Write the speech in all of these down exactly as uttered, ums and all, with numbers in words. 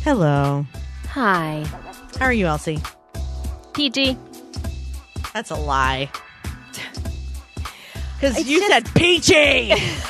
Hello. Hi. How are you, Elsie? P G. That's a lie. Because It's you just- said peachy.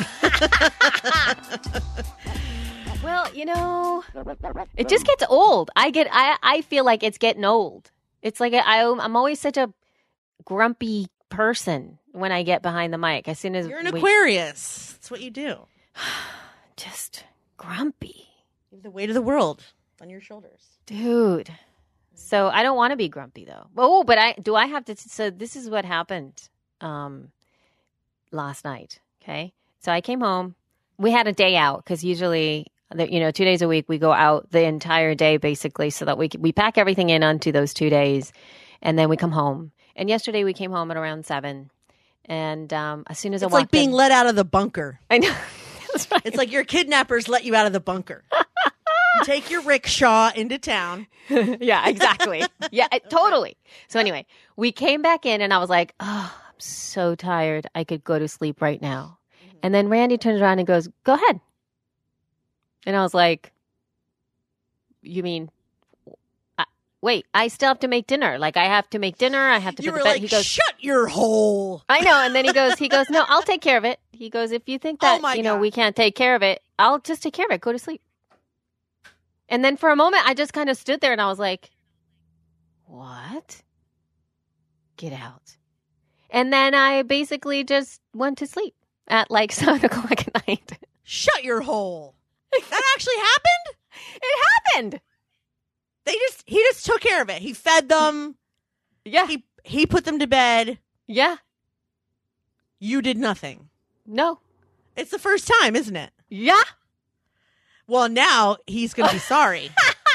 Well, you know, it just gets old. I get. I. I feel like it's getting old. It's like I. I'm always such a grumpy person when I get behind the mic. As soon as You're an we, Aquarius. That's what you do. just grumpy, You have the weight of the world on your shoulders. dude. So I don't want to be grumpy though. Oh, but I do. I have to. So this is what happened um, last night. Okay, so I came home. We had a day out because usually, you know, two days a week we go out the entire day basically, so that we we pack everything in onto those two days, and then we come home. And yesterday we came home at around seven, and um, as soon as I It's walked like being in, let out of the bunker. I know. That's right. It's like your kidnappers let you out of the bunker. You take your rickshaw into town. Yeah, exactly. Yeah, it- totally. So anyway, we came back in and I was like, oh, I'm so tired. I could go to sleep right now. And then Randy turns around and goes, go ahead. And I was like, you mean, I, wait, I still have to make dinner. Like I have to make dinner. I have to You put were the bed. like, He goes, shut your hole. I know. And then he goes, he goes, no, I'll take care of it. He goes, if you think that, Oh my you know, God. we can't take care of it, I'll just take care of it. Go to sleep. And then for a moment, I just kind of stood there and I was like, what? Get out. And then I basically just went to sleep at like seven o'clock at night. Shut your hole. That actually happened? It happened. They just he just took care of it. He fed them. Yeah. He he put them to bed. Yeah. You did nothing. No. It's the first time, isn't it? Yeah. Well, now he's going to be sorry.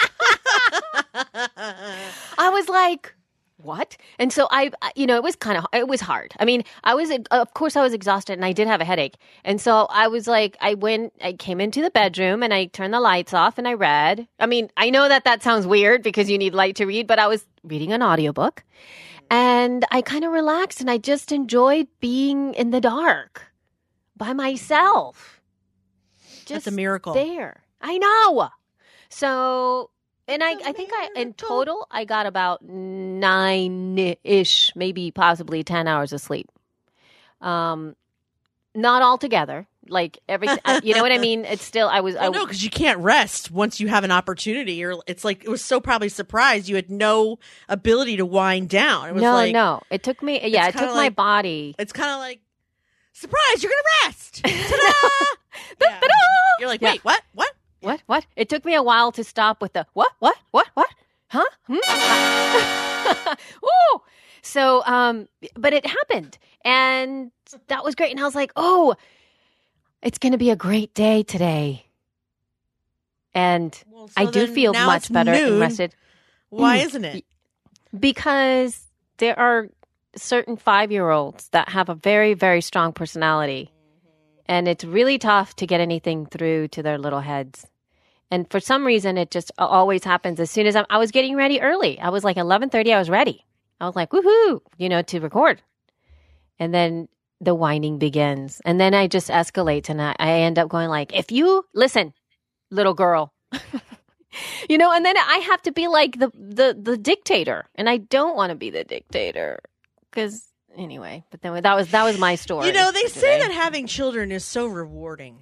I was like, what? And so I, I- you know, it was kind of, it was hard. I mean, I was, of course I was exhausted and I did have a headache. And so I was like, I went, I came into the bedroom and I turned the lights off and I read. I mean, I know that that sounds weird because you need light to read, but I was reading an audiobook and I kind of relaxed and I just enjoyed being in the dark by myself. Just That's a miracle. there. I know. So, and I, I think I, in total, I got about nine-ish, maybe possibly ten hours of sleep. Um, not all together. Like everything, you know what I mean? It's still, I was, Well, I, no, because you can't rest once you have an opportunity. You're, it's like, it was so probably surprised you had no ability to wind down. It was no, like, no. It took me, yeah, it kinda took my like- body. It's kind of like, surprise, you're going to rest. Ta-da! Yeah. You're like, Yeah. wait, what? What? What? What? It took me a while to stop with the what? What? What? What? Huh? Hmm? Ooh. So, um, but it happened, and that was great. And I was like, oh, it's going to be a great day today. And Well, so I do then feel now much it's better and noon. rested Why Mm. isn't it? because there are certain five-year-olds that have a very, very strong personality. And it's really tough to get anything through to their little heads. And for some reason, it just always happens as soon as I'm, I was getting ready early. I was like eleven thirty, I was ready. I was like, woohoo, you know, to record. And then the whining begins. And then I just escalate and I, I end up going like, if you listen, little girl, you know, and then I have to be like the, the, the dictator. And I don't want to be the dictator because anyway, but then that was, that was my story. You know, they for say today. that having children is so rewarding.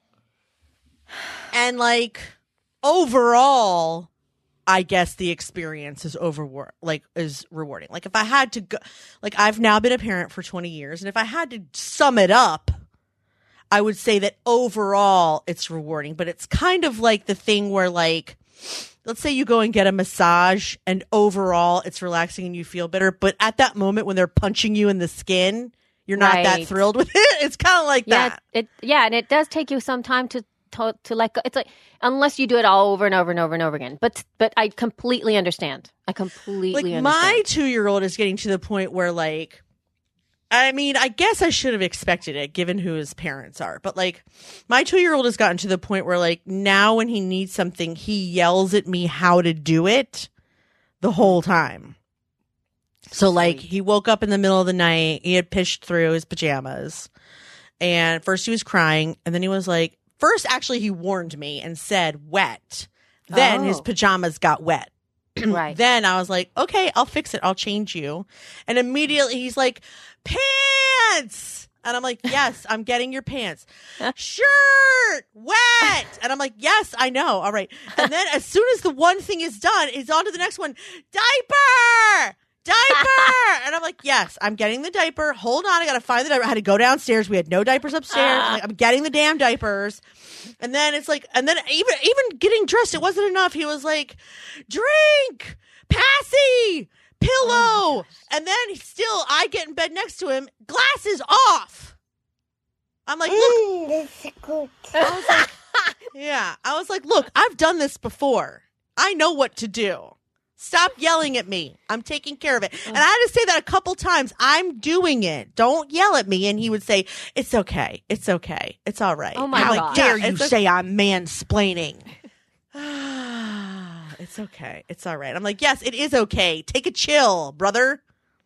And like overall, I guess the experience is over like is rewarding. Like if I had to go like I've now been a parent for twenty years, and if I had to sum it up, I would say that overall it's rewarding, but it's kind of like the thing where like let's say you go and get a massage and overall it's relaxing and you feel better, but at that moment when they're punching you in the skin, you're not that Right. thrilled with it. It's kind of like Yeah, that. it yeah, and it does take you some time to to, to let go. It's like unless you do it all over and over and over and over again. But but I completely understand. I completely Like understand. my two-year-old is getting to the point where like I mean, I guess I should have expected it given who his parents are. But like my two-year-old has gotten to the point where like now when he needs something, he yells at me how to do it the whole time. So like he woke up in the middle of the night, he had pished through his pajamas. And first he was crying, and then he was like, first actually he warned me and said wet. Then Oh. his pajamas got wet. Right. Then I was like, okay, I'll fix it. I'll change you. And immediately he's like, pants. And I'm like, yes, I'm getting your pants. Shirt, wet. And I'm like, yes, I know. All right. And then as soon as the one thing is done, it's on to the next one. Diaper, diaper. And I'm like, yes, I'm getting the diaper. Hold on. I got to find the diaper. I had to go downstairs. We had no diapers upstairs. I'm, like, I'm getting the damn diapers. And then it's like, and then even, even getting dressed, it wasn't enough. He was like, drink, passy, pillow. Oh, and then still I get in bed next to him, glasses off. I'm like, look. Mm, that's good. I was like, yeah. I was like, look, I've done this before. I know what to do. Stop yelling at me. I'm taking care of it. And I had to say that a couple times. I'm doing it. Don't yell at me. And he would say, it's okay. It's okay. It's all right. Oh my How God. dare Yeah, you it's say I'm mansplaining? It's okay. It's all right. I'm like, yes, it is okay. Take a chill, brother.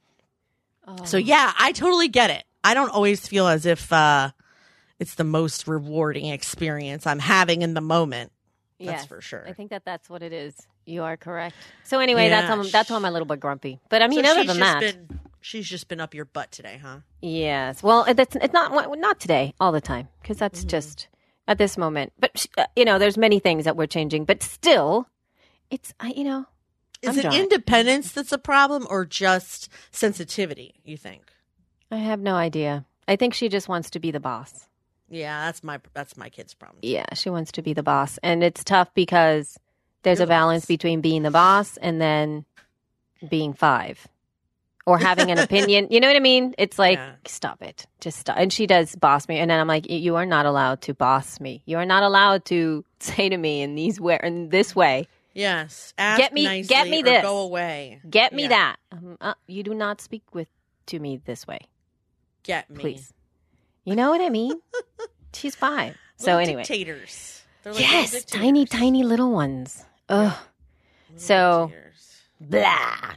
Oh. So yeah, I totally get it. I don't always feel as if uh, it's the most rewarding experience I'm having in the moment. That's Yes, for sure. I think that that's what it is. You are correct. So anyway, Yeah. that's why I'm, that's why I'm a little bit grumpy. But I mean, So other she's than just that, been, she's just been up your butt today, huh? yes. Well, it's it's not not today, all the time, because that's Mm-hmm. just at this moment. But uh, you know, there's many things that we're changing, but still, it's I you know, Is I'm it done. independence that's a problem or just sensitivity, you think? I have no idea. I think she just wants to be the boss. Yeah, that's my that's my kid's problem. Yeah, she wants to be the boss, and it's tough because there's You're a the balance boss. between being the boss and then being five or having an opinion. You know what I mean? It's like, Yeah. stop it, just stop. And she does boss me, and then I'm like, you are not allowed to boss me. You are not allowed to say to me in these way, in this way, Yes. Ask Get me- nicely get me or this. go away. get me Yeah. that. Um, uh, you do not speak with to me this way, Get me. please. You know what I mean? She's five. So Little anyway, dictators. They're like little yes, dictators. tiny, tiny little ones. Ugh. Little So- dictators. Blah.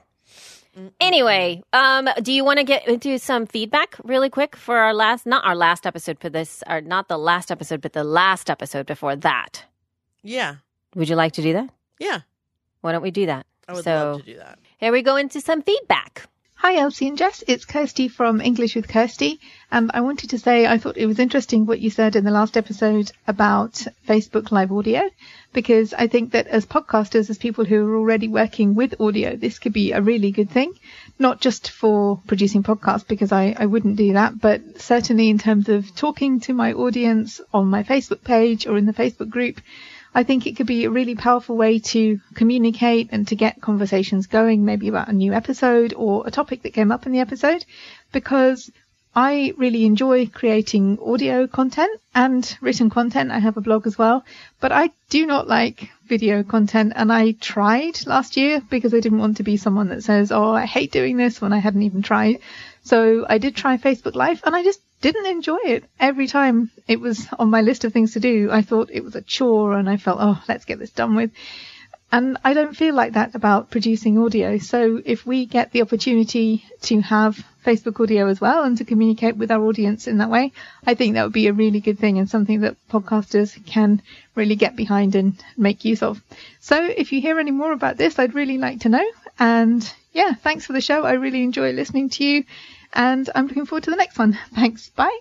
Anyway, um, do you want to get into some feedback really quick for our last, not our last episode for this, or not the last episode, but the last episode before that? Yeah. Would you like to do that? Yeah. Why don't we do that? I would so love to do that. here we go into some feedback. Hi, Elsie and Jess. It's Kirsty from English with Kirsty. And I wanted to say I thought it was interesting what you said in the last episode about Facebook Live Audio, because I think that as podcasters, as people who are already working with audio, this could be a really good thing, not just for producing podcasts, because I, I wouldn't do that, but certainly in terms of talking to my audience on my Facebook page or in the Facebook group. I think it could be a really powerful way to communicate and to get conversations going, maybe about a new episode or a topic that came up in the episode, because I really enjoy creating audio content and written content. I have a blog as well, but I do not like video content. And I tried last year because I didn't want to be someone that says, oh, I hate doing this when I hadn't even tried. So I did try Facebook Live and I just didn't enjoy it. Every time it was on my list of things to do, I thought it was a chore and I felt, oh, let's get this done with. And I don't feel like that about producing audio. So if we get the opportunity to have Facebook audio as well and to communicate with our audience in that way, I think that would be a really good thing and something that podcasters can really get behind and make use of. So if you hear any more about this, I'd really like to know. And yeah, thanks for the show. I really enjoy listening to you. And I'm looking forward to the next one. Thanks. Bye.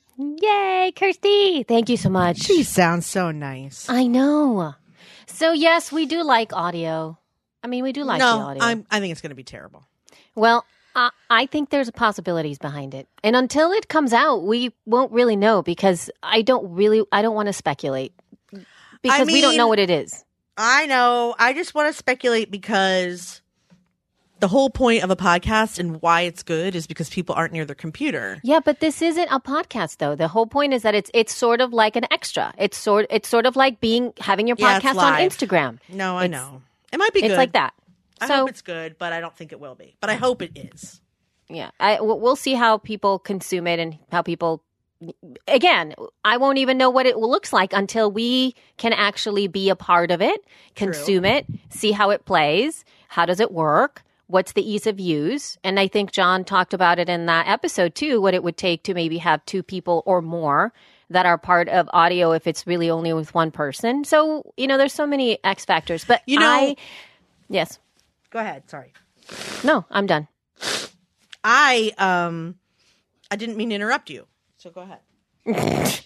Yay, Kirsty. Thank you so much. She sounds so nice. I know. So yes, we do like audio. I mean, we do like no, the audio. I'm, I think it's going to be terrible. Well, I, I think there's possibilities behind it. And until it comes out, we won't really know because I don't really, I don't want to speculate because we don't mean- know what it is. I know. I just want to speculate because the whole point of a podcast and why it's good is because people aren't near their computer. Yeah, but this isn't a podcast though. The whole point is that it's it's sort of like an extra. It's sort it's sort of like being having your Yeah, it's podcast on live. Instagram. No, I It's- know. It might be It's good. like that. I so hope it's good, but I don't think it will be. But I hope it is. yeah, I, we'll we'll see how people consume it and how people. Again, I won't even know what it looks like until we can actually be a part of it, consume it, see how it plays, how does it work, What's the ease of use? And I think John talked about it in that episode too, what it would take to maybe have two people or more that are part of audio if it's really only with one person. So, you know, there's so many X factors. But You know- I, yes. Go ahead. Sorry. No, I'm done. I um I didn't mean to interrupt you. So go ahead.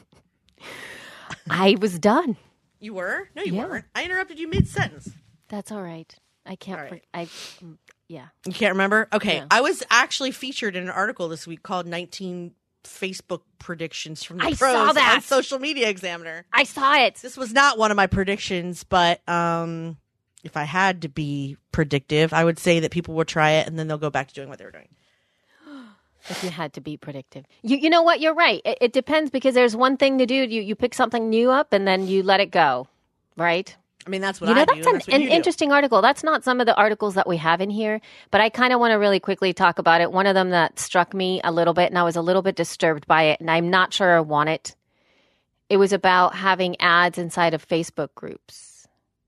I was done. You were? No, you Yeah. weren't. I interrupted you mid-sentence. That's all right. I can't. All right. for- I. mm, Yeah. You can't remember? Okay. Yeah. I was actually featured in an article this week called nineteen Facebook predictions from the I pros saw that. on Social Media Examiner. I saw it. This was not one of my predictions, but um, if I had to be predictive, I would say that people will try it and then they'll go back to doing what they were doing. If you had to be predictive, you you know what? You're right. It, it depends because there's one thing to do. You you pick something new up and then you let it go, right? I mean, that's what You know, I do. that's and an, that's what an you do. interesting article. That's not some of the articles that we have in here, but I kind of want to really quickly talk about it. One of them that struck me a little bit, and I was a little bit disturbed by it, and I'm not sure I want it. It was about having ads inside of Facebook groups.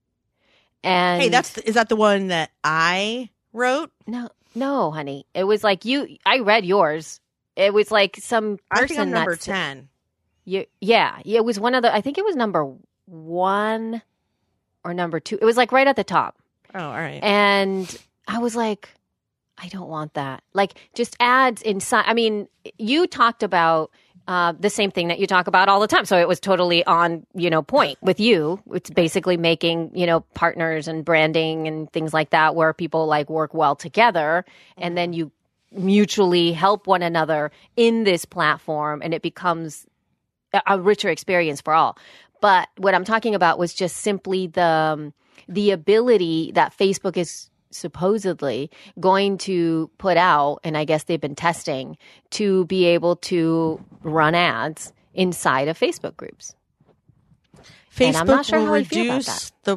And Hey, that's is that the one that I wrote? no, no, honey. It was like you. I read yours. It was like some person I think I'm number that's- ten. You, yeah, yeah, it was one of the. I think it was number one or number two. It was like right at the top. Oh, all right. And I was like, I don't want that. Like just ads inside. I mean, you talked about uh, the same thing that you talk about all the time. So it was totally on, you know, point with you. It's basically making, you know, partners and branding and things like that where people like work well together. And then you mutually help one another in this platform and it becomes a, a richer experience for all. But what I'm talking about was just simply the um, the ability that Facebook is supposedly going to put out, and I guess they've been testing, to be able to run ads inside of Facebook groups. Facebook And I'm not sure will how I feel about reduce the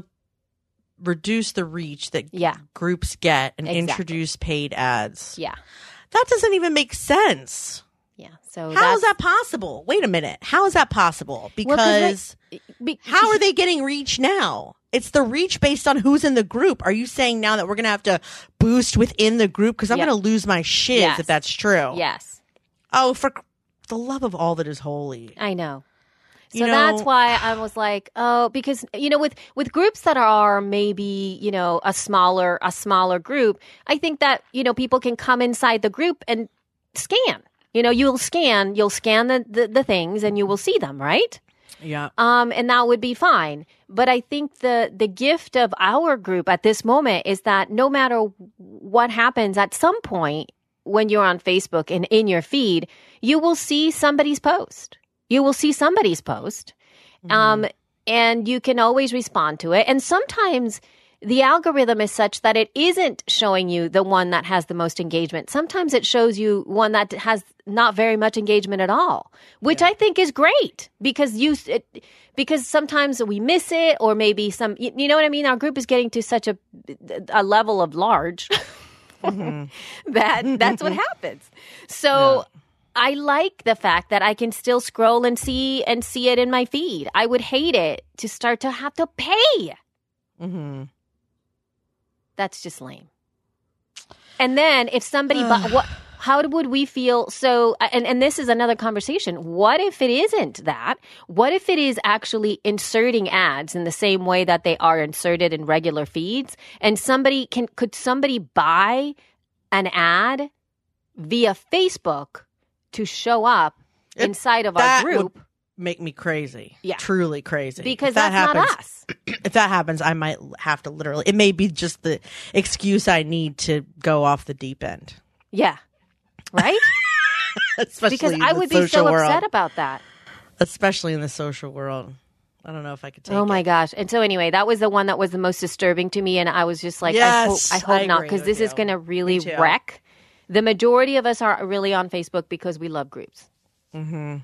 reduce the reach that Yeah. groups get and Exactly. introduce paid ads. Yeah. That doesn't even make sense. Yeah. So How is that's, that possible? Wait a minute. How is that possible? Well, 'cause Because be- how are they getting reach now? It's the reach based on who's in the group. Are you saying now that we're going to have to boost within the group? Because I'm Yeah. going to lose my shiz Yes. if that's true. Yes, Oh, for the love of all that is holy. I know. So You know- that's why I was like, oh, because you know, with with groups that are maybe you know a smaller a smaller group, I think that you know people can come inside the group and scan. You know, you'll scan, you'll scan the the, the things, and you will see them, right? Yeah. Um, and that would be fine. But I think the the gift of our group at this moment is that no matter what happens, at some point when you're on Facebook and in your feed, you will see somebody's post. You will see somebody's post, um, and you can always respond to it. And sometimes the algorithm is such that it isn't showing you the one that has the most engagement. Sometimes it shows you one that has not very much engagement at all, which I think is great because you it, because sometimes we miss it, or maybe some you, you know what I mean. Our group is getting to such a a level of large that that's what happens. So. I like the fact that I can still scroll and see and see it in my feed. I would hate it to start to have to pay. Mm-hmm. That's just lame. And then if somebody, bu- what? How would we feel? So, and and this is another conversation. What if it isn't that? What if it is actually inserting ads in the same way that they are inserted in regular feeds? And somebody can could somebody buy an ad via Facebook to show up It- inside of our that group? would make me crazy. Yeah. Truly crazy. Because If that that's happens, not us. If that happens, I might have to literally, it may be just the excuse I need to go off the deep end. Yeah. Right? Especially Because in I the would be social so world. upset about that. Especially in the social world. I don't know if I could take Oh my it. gosh. And so anyway, that was the one that was the most disturbing to me. And I was just like, Yes, I hope, I hope I not, agree because with this is you. going to really Me too. wreck. The majority of us are really on Facebook because we love groups. Mm-hmm.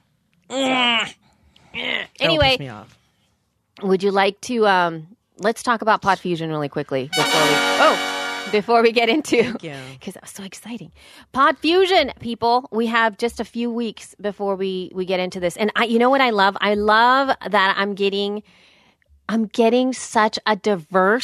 Anyway, piss me off. would you like to, um, let's talk about Pod Fusion really quickly before we, oh, before we get into, Thank you. because that was so exciting. Pod Fusion, people, we have just a few weeks before we, we get into this. And I, you know what I love? I love that I'm getting, I'm getting such a diverse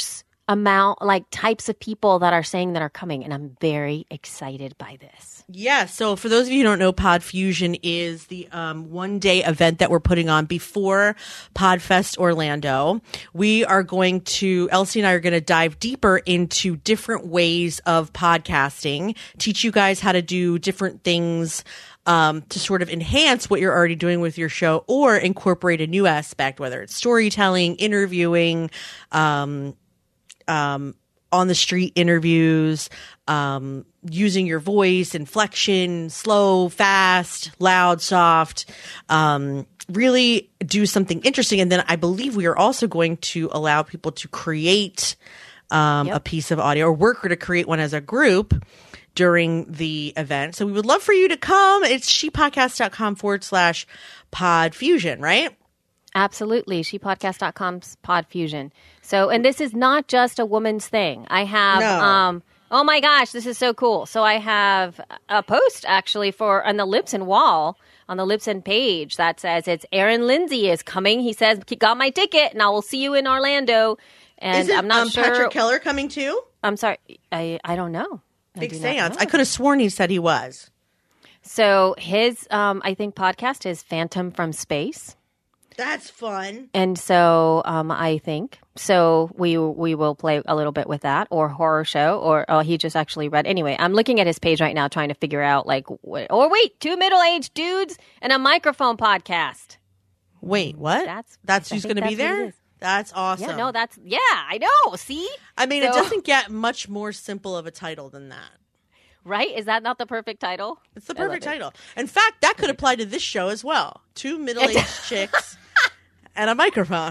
amount, like types of people that are saying that are coming. And I'm very excited by this. Yeah. So for those of you who don't know, PodFusion is the um, one day event that we're putting on before PodFest Orlando. We are going to, Elsie and I are going to dive deeper into different ways of podcasting, teach you guys how to do different things um, to sort of enhance what you're already doing with your show or incorporate a new aspect, whether it's storytelling, interviewing, um, um, on the street interviews, um, using your voice, inflection, slow, fast, loud, soft, um, really do something interesting. And then I believe we are also going to allow people to create um, Yep. a piece of audio or worker to create one as a group during the event. So we would love for you to come. It's shepodcast.com forward slash podfusion, right? Absolutely. Shepodcast dot com's PodFusion. So, and this is not just a woman's thing. I have, No. um, oh my gosh, this is so cool. So I have a post actually for on the Libsyn wall, on the Libsyn page that says it's Aaron Lindsay is coming. He says, got my ticket and I will see you in Orlando. And Is it, I'm not um, sure. Patrick Keller coming too? I'm sorry. I, I don't know. I Big do not seance. know. I could have sworn he said he was. So his, um, I think podcast is Phantom from Space. That's fun. And so um, I think so. We we will play a little bit with that, or horror show, or oh, he just actually read. Anyway, I'm looking at his page right now, trying to figure out like, what, or wait, two middle aged dudes and a microphone podcast. Wait, what? That's- that's I who's think going to be that's what it there? is. That's awesome. Yeah, no, that's yeah, I know. See, I mean, it So- doesn't get much more simple of a title than that. right? Is that not the perfect title? It's the I love perfect it. title. In fact, that could apply to this show as well. Two middle-aged chicks and a microphone.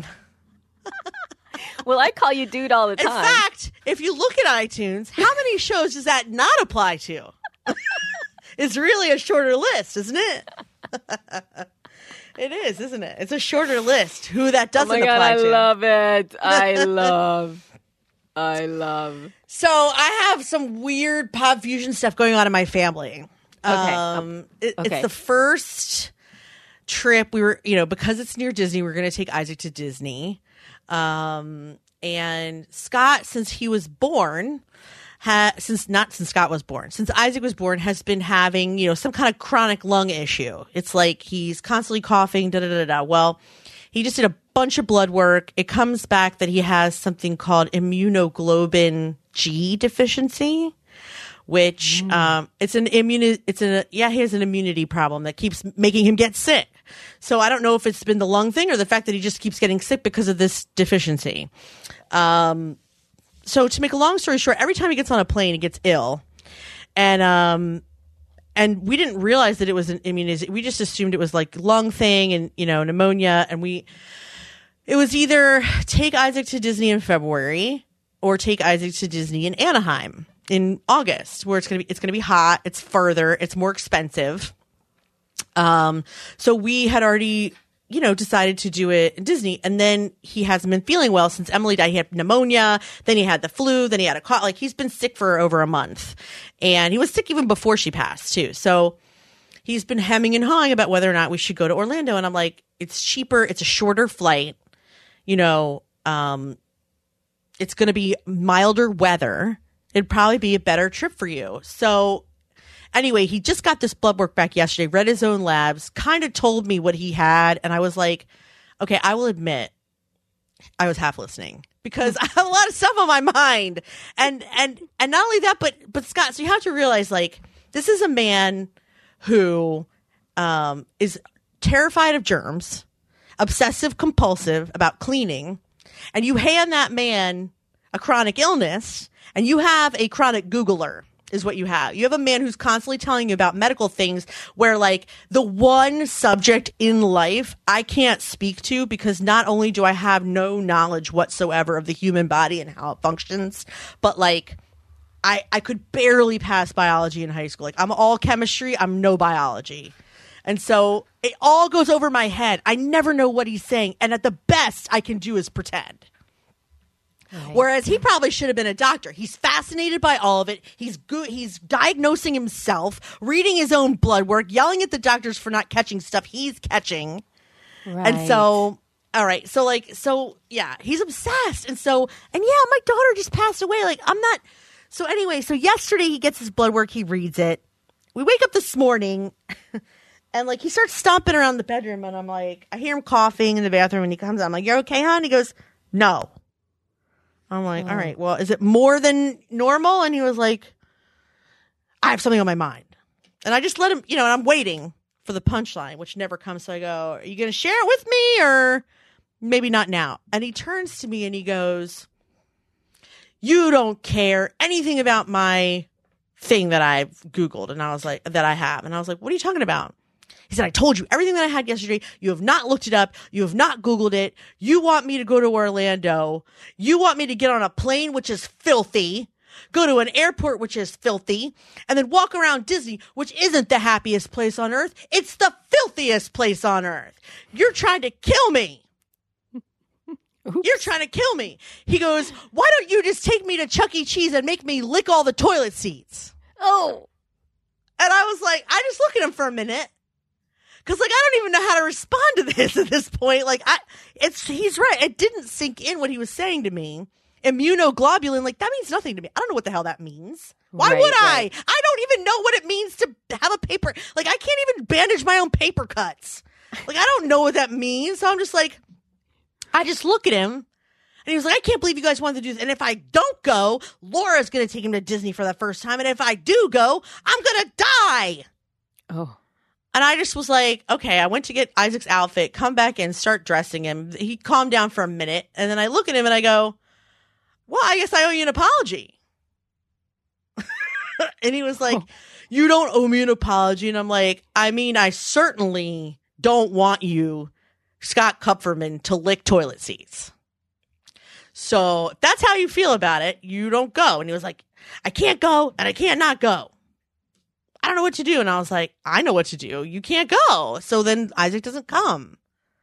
Well, I call you dude all the In time. fact, if you look at iTunes, how many shows does that not apply to? It's really a shorter list, isn't it? It is, isn't it? It's a shorter list. Who that oh doesn't my god, apply I to. love it. I love. I love. So I have some weird pop fusion stuff going on in my family. Okay. Um, it- Okay. It's the first trip we were, you know, because it's near Disney, we're going to take Isaac to Disney. Um, and Scott, since he was born, ha- since not since Scott was born, since Isaac was born, has been having, you know, some kind of chronic lung issue. It's like he's constantly coughing, da da da da. Well, he just did a bunch of blood work. It comes back that he has something called immunoglobulin G deficiency, which um, it's an immuni- It's an yeah, he has an immunity problem that keeps making him get sick. So I don't know if it's been the lung thing or the fact that he just keeps getting sick because of this deficiency. Um, so to make a long story short, every time he gets on a plane, he gets ill, and um, and we didn't realize that it was an immunization. We just assumed it was like lung thing and you know pneumonia, and we. It was either take Isaac to Disney in February or take Isaac to Disney in Anaheim in August, where it's gonna be it's gonna be hot, it's further, it's more expensive. Um, so we had already, you know, decided to do it in Disney, and then he hasn't been feeling well since Emily died. He had pneumonia, then he had the flu, then he had a cough. Like he's been sick for over a month, and he was sick even before she passed too. So he's been hemming and hawing about whether or not we should go to Orlando, and I'm like, it's cheaper, it's a shorter flight. You know, um, it's going to be milder weather. It'd probably be a better trip for you. So anyway, he just got this blood work back yesterday, read his own labs, kind of told me what he had. And I was like, okay, I will admit I was half listening because I have a lot of stuff on my mind. And, and, and not only that, but, but Scott, so you have to realize like, this is a man who, um, is terrified of germs, obsessive compulsive about cleaning, and you hand that man a chronic illness and you have a chronic Googler is what you have. You have a man who's constantly telling you about medical things where like the one subject in life I can't speak to because not only do I have no knowledge whatsoever of the human body and how it functions, but like I, I could barely pass biology in high school. Like I'm all chemistry. I'm no biology. And so it all goes over my head. I never know what he's saying. And at the best I can do is pretend. Right. Whereas he probably should have been a doctor. He's fascinated by all of it. He's good. He's diagnosing himself, reading his own blood work, yelling at the doctors for not catching stuff he's catching. Right. And so all right. So like, so yeah, he's obsessed. And so, and yeah, my daughter just passed away. Like, I'm not. So anyway, so yesterday he gets his blood work. He reads it. We wake up this morning and like he starts stomping around the bedroom and I'm like, I hear him coughing in the bathroom and he comes out. I'm like, you're okay, hon? He goes, no. I'm like, Oh. all right, well, is it more than normal? And he was like, I have something on my mind. And I just let him, you know, and I'm waiting for the punchline, which never comes. So I go, are you going to share it with me or maybe not now? And he turns to me and he goes, you don't care anything about my thing that I've Googled. And I was like, that I have. And I was like, what are you talking about? He said, I told you everything that I had yesterday. You have not looked it up. You have not Googled it. You want me to go to Orlando. You want me to get on a plane, which is filthy, go to an airport, which is filthy, and then walk around Disney, which isn't the happiest place on earth. It's the filthiest place on earth. You're trying to kill me. Oops. You're trying to kill me. He goes, why don't you just take me to Chuck E. Cheese and make me lick all the toilet seats? Oh. And I was like, I just look at him for a minute. Cause like, I don't even know how to respond to this at this point. Like I, it's, he's right. It didn't sink in what he was saying to me. Immunoglobulin, like that means nothing to me. I don't know what the hell that means. Why Right, would I? right. I don't even know what it means to have a paper. Like I can't even bandage my own paper cuts. Like I don't know what that means. So I'm just like, I just look at him and he was like, I can't believe you guys wanted to do this. And if I don't go, Laura's going to take him to Disney for the first time. And if I do go, I'm going to die. Oh. And I just was like, okay, I went to get Isaac's outfit, come back in, start dressing him. He calmed down for a minute. And then I look at him and I go, well, I guess I owe you an apology. And he was like, you don't owe me an apology. And I'm like, I mean, I certainly don't want you, Scott Kupferman, to lick toilet seats. So if that's how you feel about it, you don't go. And he was like, I can't go and I can't not go. I don't know what to do. And I was like, I know what to do. You can't go. So then Isaac doesn't come.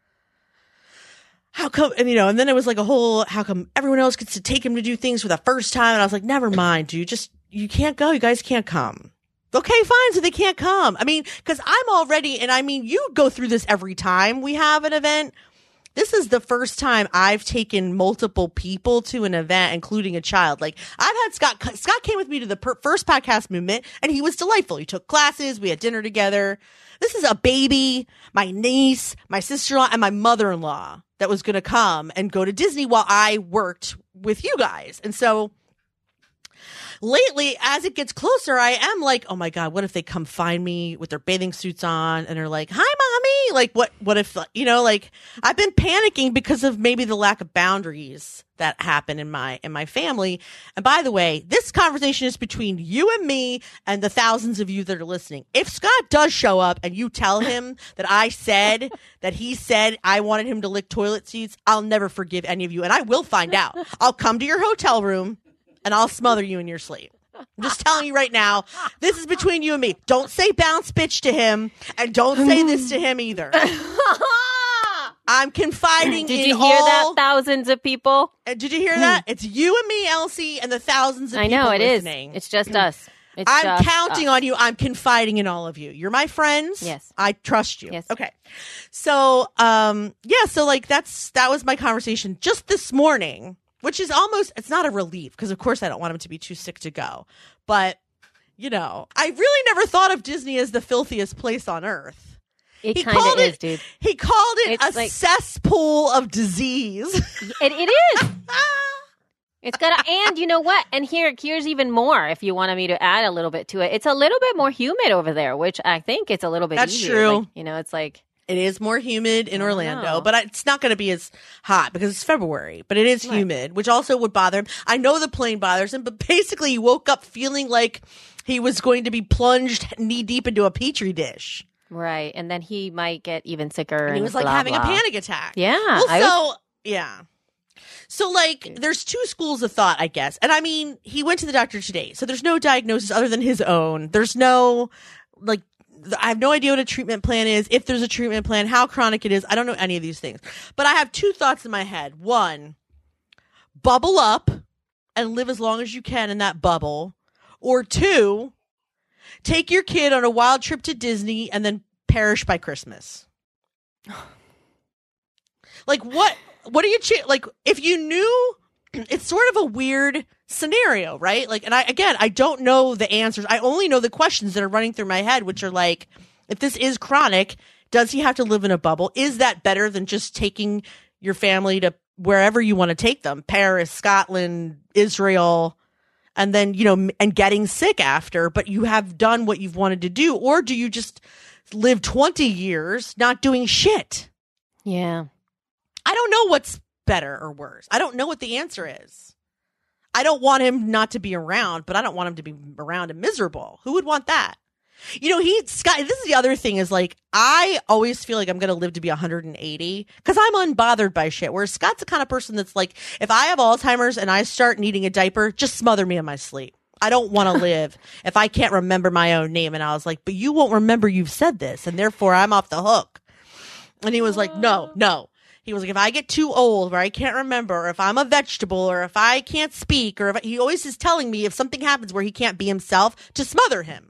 How come? And you know, and then it was like a whole, how come everyone else gets to take him to do things for the first time? And I was like, never mind, dude. Just, you can't go. You guys can't come. Okay, fine. So they can't come. I mean, cause I'm already, and I mean, you go through this every time we have an event. This is the first time I've taken multiple people to an event, including a child. Like I've had Scott, Scott came with me to the per- first podcast movement and he was delightful. He took classes. We had dinner together. This is a baby, my niece, my sister-in-law, and my mother-in-law that was going to come and go to Disney while I worked with you guys. And so lately, as it gets closer, I am like, oh my God, what if they come find me with their bathing suits on and they're like, hi, mommy. Like, what, what if, you know, like I've been panicking because of maybe the lack of boundaries that happen in my, in my family. And by the way, this conversation is between you and me and the thousands of you that are listening. If Scott does show up and you tell him that I said that he said I wanted him to lick toilet seats, I'll never forgive any of you. And I will find out. I'll come to your hotel room and I'll smother you in your sleep. I'm just telling you right now, this is between you and me. Don't say bounce bitch to him and don't say this to him either. I'm confiding Did in you hear all, that, thousands of people? Uh, Did you hear that? It's you and me, Elsie, and the thousands of I people know, it is. listening. It's just us. It's I'm just counting us. on you. I'm confiding in all of you. You're my friends. Yes. I trust you. Yes. Okay. So, um, yeah, so like that's, that was my conversation just this morning, which is almost, it's not a relief because of course I don't want him to be too sick to go. But, you know, I really never thought of Disney as the filthiest place on earth. It He kind called of it, is, dude. He called it It's a like- cesspool of disease. It, it is. It's got and you know what? And here, here's even more. If you wanted me to add a little bit to it, it's a little bit more humid over there, which I think it's a little bit. That's easier. true. Like, you know, it's like It is more humid in I Orlando, know. but it's not going to be as hot because it's February, but it is Right. humid, which also would bother him. I know the plane bothers him, but basically he woke up feeling like he was going to be plunged knee deep into a petri dish. right, and then he might get even sicker. And And he was like blah, having blah. a panic attack. Yeah, Well, I so, was- yeah. So, like, there's two schools of thought, I guess. And I mean, he went to the doctor today. So there's no diagnosis other than his own. There's no, like, I have no idea what a treatment plan is, if there's a treatment plan, how chronic it is. I don't know any of these things. But I have two thoughts in my head. One, bubble up and live as long as you can in that bubble. Or two, take your kid on a wild trip to Disney and then perish by Christmas. Like, what, what are you, ch- like, if you knew, it's sort of a weird scenario, right? Like, and I, again, I don't know the answers. I only know the questions that are running through my head, which are like, if this is chronic, does he have to live in a bubble? Is that better than just taking your family to wherever you want to take them? Paris, Scotland, Israel, and then, you know, and getting sick after, but you have done what you've wanted to do? Or do you just live twenty years not doing shit? Yeah. I don't know what's better or worse. I don't know what the answer is. I don't want him not to be around, but I don't want him to be around and miserable. Who would want that? You know, he, Scott, this is the other thing is like, I always feel like I'm going to live to be one hundred eighty because I'm unbothered by shit. Whereas Scott's the kind of person that's like, if I have Alzheimer's and I start needing a diaper, just smother me in my sleep. I don't want to live if I can't remember my own name. And I was like, but you won't remember you've said this, and therefore I'm off the hook. And he was like, no, no. He was like, if I get too old where I can't remember, or if I'm a vegetable, or if I can't speak, or if I, he always is telling me if something happens where he can't be himself, to smother him.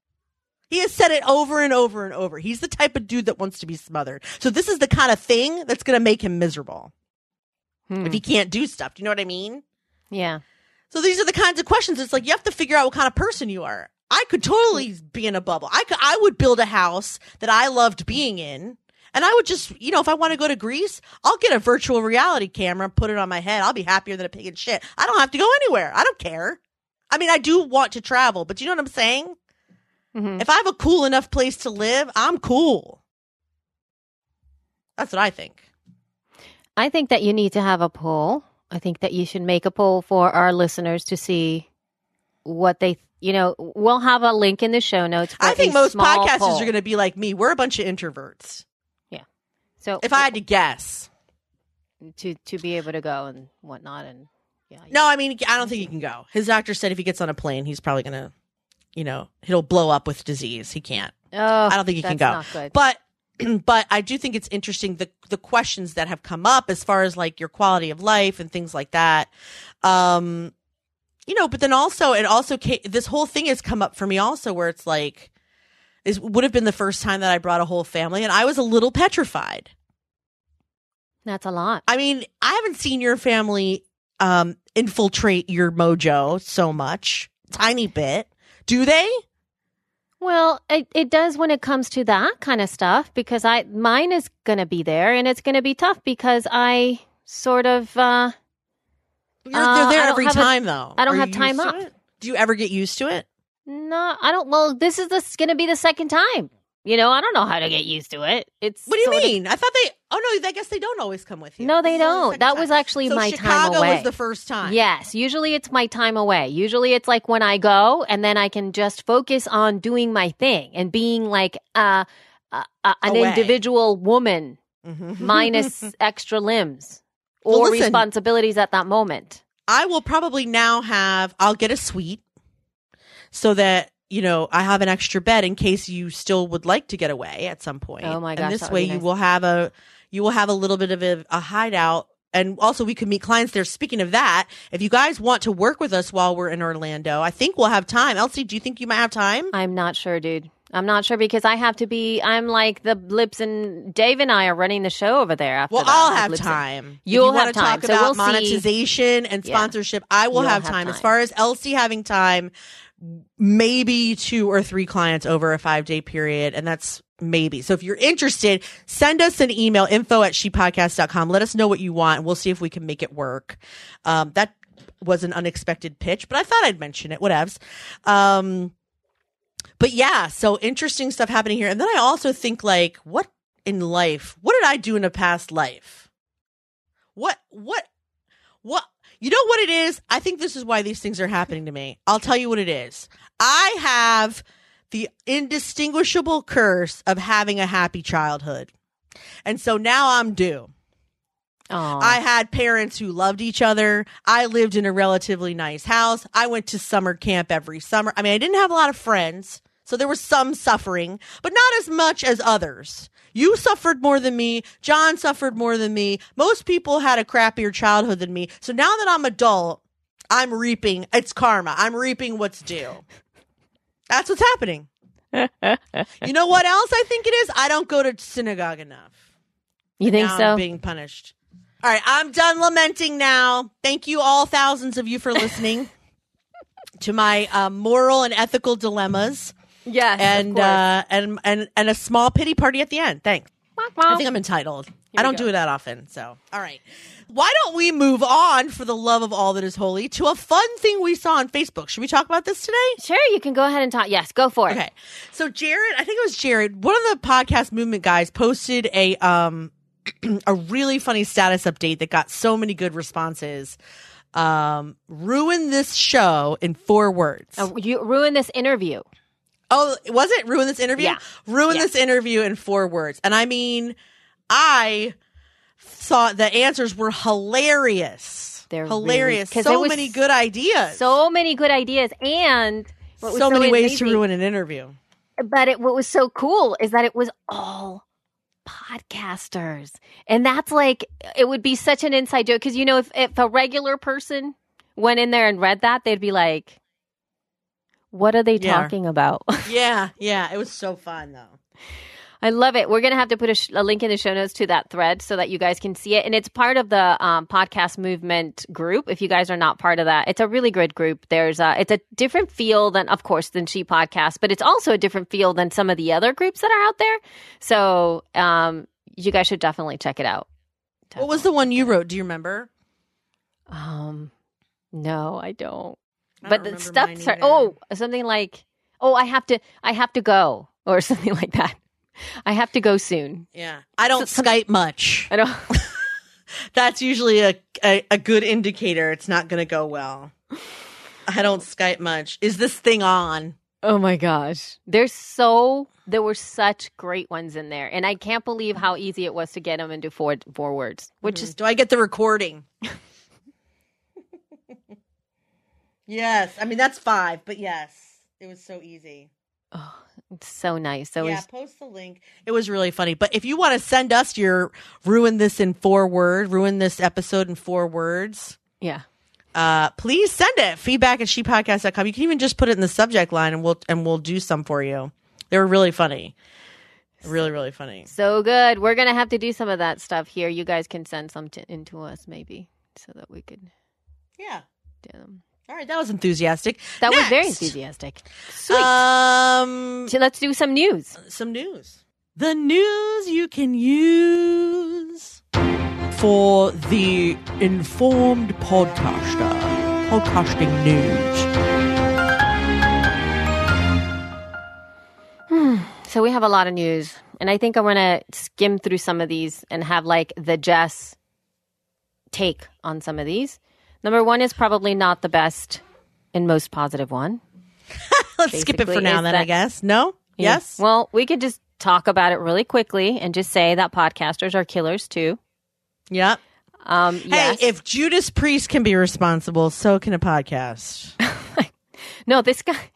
He has said it over and over and over. He's the type of dude that wants to be smothered. So this is the kind of thing that's going to make him miserable hmm. if he can't do stuff. Do you know what I mean? Yeah. So these are the kinds of questions. It's like you have to figure out what kind of person you are. I could totally be in a bubble. I could, I would build a house that I loved being in. And I would just, you know, if I want to go to Greece, I'll get a virtual reality camera, put it on my head. I'll be happier than a pig in shit. I don't have to go anywhere. I don't care. I mean, I do want to travel, but you know what I'm saying? Mm-hmm. If I have a cool enough place to live, I'm cool. That's what I think. I think that you need to have a poll. I think that you should make a poll for our listeners to see what they, you know, we'll have a link in the show notes. For I think most podcasters poll. are going to be like me. We're a bunch of introverts. Yeah. So if I had to guess, to to be able to go and whatnot, and yeah. No, I mean, I don't think he can go. His doctor said if he gets on a plane, he's probably going to, you know, he'll blow up with disease. He can't. Oh, I don't think he can go. Not good. But but I do think it's interesting the the questions that have come up as far as like your quality of life and things like that. Um, you know, but then also it also came, this whole thing has come up for me also where it's like this would have been the first time that I brought a whole family, and I was a little petrified. That's a lot. I mean, I haven't seen your family um, infiltrate your mojo so much, tiny bit. Do they? Well, it, it does when it comes to that kind of stuff, because I mine is going to be there, and it's going to be tough because I sort of uh, You're, they're there uh, every time, a, though. I don't Are have you time used to up. it? Do you ever get used to it? No, I don't. Well, this is this going to be the second time. You know, I don't know how to get used to it. It's what do you sort mean? Of, I thought they. Oh no, I guess they don't always come with you. No, they This is the don't. second That time. was actually so my Chicago time away. was the first time. Yes, usually it's my time away. Usually it's like when I go, and then I can just focus on doing my thing and being like uh, uh, uh, an Away. individual woman Mm-hmm. minus extra limbs or Well, listen, responsibilities at that moment. I will probably now have. I'll get a suite so that. You know, I have an extra bed in case you still would like to get away at some point. Oh my gosh, And this that would way be you nice. will have a you will have a little bit of a, a hideout. And also we could meet clients there. Speaking of that, if you guys want to work with us while we're in Orlando, I think we'll have time. Elsie, do you think you might have time? I'm not sure, dude. I'm not sure because I have to be, I'm like the Lips, and Dave and I are running the show over there after Well, that. I'll with have Lips and- time. You'll if you have want to time. talk So about we'll see. monetization and Yeah. sponsorship, I will You'll have, have time. As time. far as Elsie having time, maybe two or three clients over a five day period. And that's maybe. So if you're interested, send us an email, info at she podcast dot com. Let us know what you want, and we'll see if we can make it work. Um, that was an unexpected pitch, but I thought I'd mention it. Whatevs. Um, but yeah, so interesting stuff happening here. And then I also think like, what in life, what did I do in a past life? What, what, what? You know what it is? I think this is why these things are happening to me. I'll tell you what it is. I have the indistinguishable curse of having a happy childhood. And so now I'm due. Aw. I had parents who loved each other. I lived in a relatively nice house. I went to summer camp every summer. I mean, I didn't have a lot of friends, so there was some suffering, but not as much as others. You suffered more than me. John suffered more than me. Most people had a crappier childhood than me. So now that I'm adult, I'm reaping. It's karma. I'm reaping what's due. That's what's happening. You know what else I think it is? I don't go to synagogue enough. You think now so? I'm being punished. All right, I'm done lamenting now. Thank you, all thousands of you, for listening to my uh, moral and ethical dilemmas. Yes, and uh, and and and a small pity party at the end. Thanks. I think I'm entitled. I don't go. do that often. So, all right. Why don't we move on, for the love of all that is holy, to a fun thing we saw on Facebook? Should we talk about this today? Sure, you can go ahead and talk. Yes, go for it. Okay. So Jared, I think it was Jared, one of the podcast movement guys, posted a um a really funny status update that got so many good responses. Um, ruin this show in four words. Oh, you ruined this interview. Oh, was it ruin this interview? Yeah. Ruin Yeah. this interview in four words. And I mean, I thought the answers were hilarious. They're hilarious. really- 'cause so there was many good ideas. So many good ideas, and what was so many ways amazing- to ruin an interview. But it, what was so cool is that it was all podcasters. And that's like, it would be such an inside joke. Because, you know, if, if a regular person went in there and read that, they'd be like, what are they Yeah. talking about? Yeah, yeah. It was so fun, though. I love it. We're going to have to put a, sh- a link in the show notes to that thread so that you guys can see it. And it's part of the um, podcast movement group. If you guys are not part of that, it's a really good group. There's a, it's a different feel than, of course, than She Podcast, but it's also a different feel than some of the other groups that are out there. So um, you guys should definitely check it out. What was the one you wrote? Do you remember? Um, no, I don't. I But don't the remember stuff, mine start, either. oh, something like, oh, I have to, I have to go, or something like that. I have to go soon. Yeah. I don't So- Skype much. I don't. That's usually a, a, a good indicator it's not going to go well. I don't Skype much. Is this thing on? Oh my gosh. There's so, there were such great ones in there. And I can't believe how easy it was to get them into four, four words, which Mhm. is, Do I get the recording? Yes. I mean, that's five, but yes. It was so easy. oh, it's so nice. So yeah, it's, post the link. It was really funny. But if you want to send us your ruin this in four words, ruin this episode in four words, yeah. uh, please send it. Feedback at she podcast dot com. You can even just put it in the subject line and we'll and we'll do some for you. They were really funny. Really, really funny. So good. We're going to have to do some of that stuff here. You guys can send some to, into us maybe so that we could Yeah. do them. All right, that was enthusiastic. That was very Next. enthusiastic. Sweet. Um, So let's do some news. some news. The news you can use for the informed podcaster. Podcasting news. So we have a lot of news, and I think I'm going to skim through some of these and have like the Jess take on some of these. Number one is probably not the best and most positive one. Let's skip it for Basically, now, is then, I that- guess. No? Yes? Well, we could just talk about it really quickly and just say that podcasters are killers too. Yep. Um, Hey, yes. if Judas Priest can be responsible, so can a podcast. No, this guy.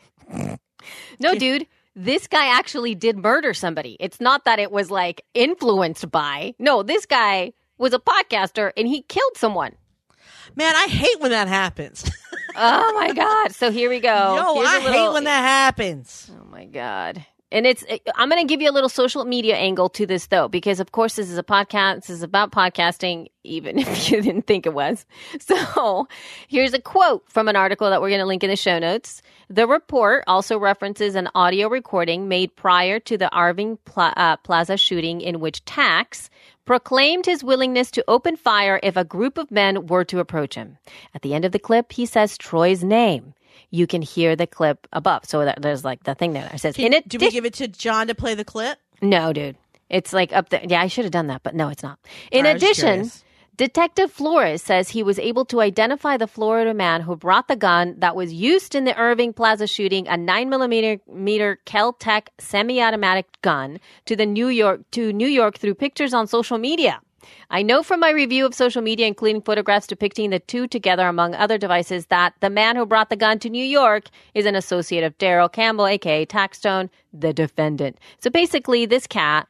No, dude. This guy actually did murder somebody. It's not that it was like influenced by. No, this guy was a podcaster and he killed someone. Man, I hate when that happens. Oh my God. So here we go. Yo, Here's I a little- hate when that happens. Oh my God. And it's, I'm going to give you a little social media angle to this though, because of course this is a podcast. This is about podcasting, even if you didn't think it was. So here's a quote from an article that we're going to link in the show notes. The report also references an audio recording made prior to the Irving Pla- uh, Plaza shooting in which Tax proclaimed his willingness to open fire if a group of men were to approach him. At the end of the clip, he says Troy's name. You can hear the clip above. So that, there's like the thing there. It says, Can, in it, do we give it to John to play the clip? no, dude. It's like up there. Yeah, I should have done that, but no, it's not. In I was addition, curious. Detective Flores says he was able to identify the Florida man who brought the gun that was used in the Irving Plaza shooting, a nine millimeter meter Kel-Tec semi-automatic gun, to the New York to New York through pictures on social media. I know from my review of social media, including photographs depicting the two together among other devices, that the man who brought the gun to New York is an associate of Daryl Campbell, aka Taxstone, the defendant. So basically, this cat,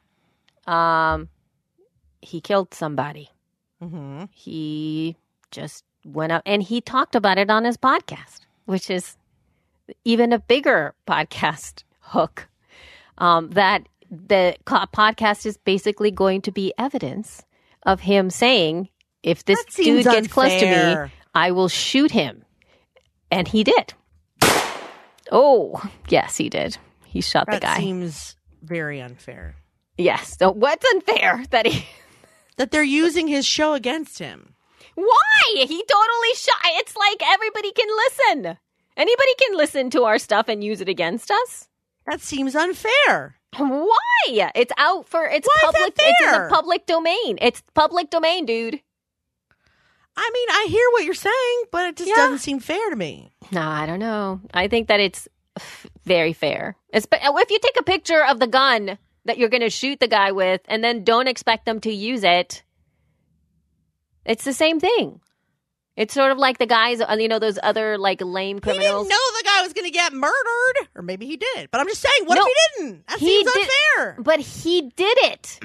um, he killed somebody. Mm-hmm. He just went up and he talked about it on his podcast, which is even a bigger podcast hook. Um, that the co- podcast is basically going to be evidence of him saying, if this That seems dude gets close to me, unfair. I will shoot him. And he did. Oh, yes, he did. He shot the That guy. seems very unfair. Yes. So what's unfair that he... That they're using his show against him. Why? He totally shot. It's like everybody can listen. Anybody can listen to our stuff and use it against us. That seems unfair. Why? It's out for, it's Why is that public, it's in fair? the public domain. It's public domain, dude. I mean, I hear what you're saying, but it just Yeah. doesn't seem fair to me. No, I don't know. I think that it's f- very fair. It's, if you take a picture of the gun that you're going to shoot the guy with and then don't expect them to use it, it's the same thing. It's sort of like the guys, uh, you know, those other like lame He criminals. didn't know the guy was going to get murdered. Or maybe he did. But I'm just saying, what No, if he didn't? That he seems did- unfair. But he did it.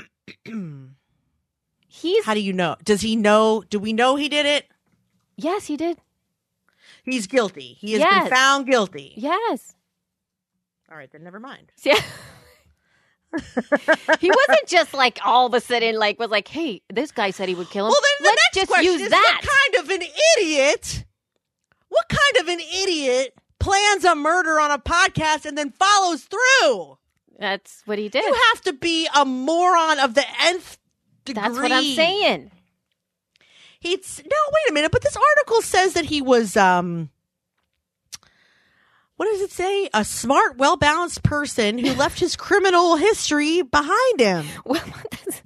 He's How do you know? Does he know? Do we know he did it? yes, he did. He's guilty. He has Yes. been found guilty. Yes. All right, then never mind. Yeah. He wasn't just like all of a sudden like was like, hey, this guy said he would kill him. Well, then the Let's next just question use is, that. what kind of an idiot? What kind of an idiot plans a murder on a podcast and then follows through? That's what he did. You have to be a moron of the nth degree. That's what I'm saying. He's no, wait a minute. But this article says that he was, um, what does it say? A smart, well-balanced person who left his criminal history behind him. Well, what does-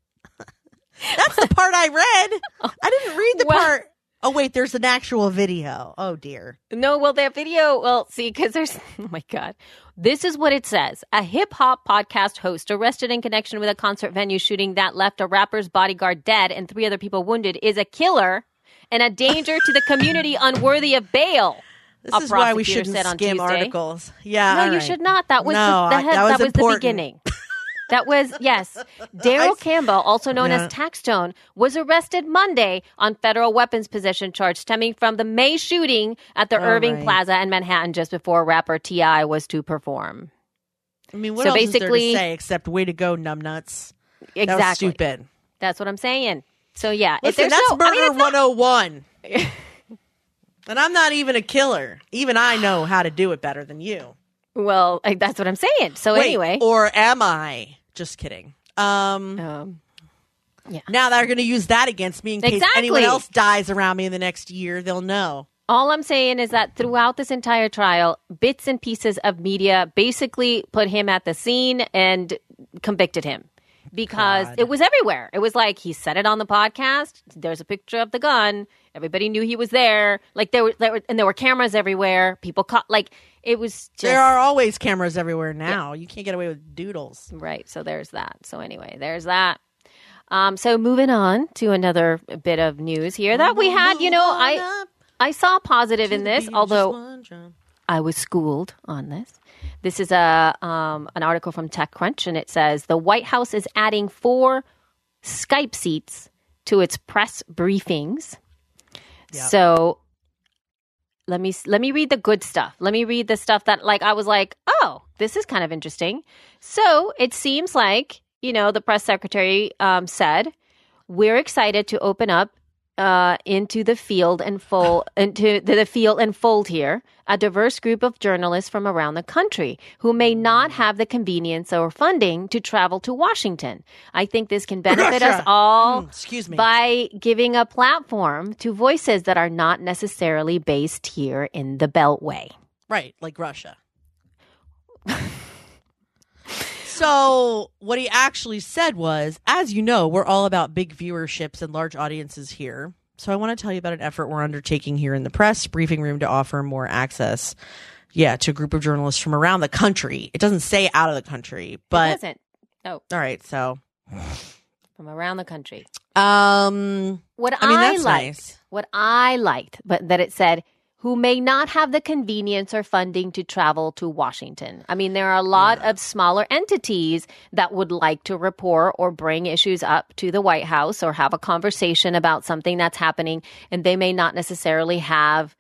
That's the part I read. I didn't read the Well- part. Oh, wait, there's an actual video. Oh, dear. no, well, that video, well, see, because there's, oh my God. This is what it says. A hip hop podcast host arrested in connection with a concert venue shooting that left a rapper's bodyguard dead and three other people wounded is a killer and a danger to the community unworthy of bail. This a is why we prosecutor shouldn't said on skim Tuesday. articles. Yeah, No, all you right. should not. That was No, the, the I- head, that was that was the important. beginning. That was, yes. Daryl Campbell, also known Yeah. as Taxstone, was arrested Monday on federal weapons possession charge stemming from the May shooting at the All Irving right. Plaza in Manhattan just before rapper T I was to perform. I mean, what So else basically- is there to say except way to go, numbnuts? Exactly. That was stupid. That's what I'm saying. So, yeah. if Listen, there's that's no, murder I mean, it's not- one oh one. And I'm not even a killer. Even I know how to do it better than you. well, I, that's what I'm saying. So, Wait, anyway. or am I? Just kidding. Um, um, now they're going to use that against me in case Exactly. anyone else dies around me in the next year. They'll know. All I'm saying is that throughout this entire trial, bits and pieces of media basically put him at the scene and convicted him because God. it was everywhere. It was like he said it on the podcast. There's a picture of the gun. Everybody knew he was there. Like there were, there were and there were cameras everywhere. People caught like it was just There are always cameras everywhere now. You can't get away with doodles. right. So there's that. So anyway, there's that. Um, so moving on to another bit of news here that we had. You know, I. I saw positive in this, although I was schooled on this. This is a um, an article from TechCrunch, and it says the White House is adding four Skype seats to its press briefings. Yep. So let me let me read the good stuff. Let me read the stuff that like I was like, oh, this is kind of interesting. So it seems like you know the press secretary um, said we're excited to open up. Uh, into the field and fold into the, the field and fold here a diverse group of journalists from around the country who may not have the convenience or funding to travel to Washington. I think this can benefit us Russia. all Mm, excuse me. by giving a platform to voices that are not necessarily based here in the Beltway. Right, like Russia. So what he actually said was, as you know, we're all about big viewerships and large audiences here. So I want to tell you about an effort we're undertaking here in the press briefing room to offer more access, yeah, to a group of journalists from around the country. It doesn't say out of the country, it but doesn't. No, all right. So, from around the country. um, What I mean, I that's liked, nice. what I liked, but that it said, who may not have the convenience or funding to travel to Washington. I mean, there are a lot Yeah. of smaller entities that would like to report or bring issues up to the White House or have a conversation about something that's happening, and they may not necessarily have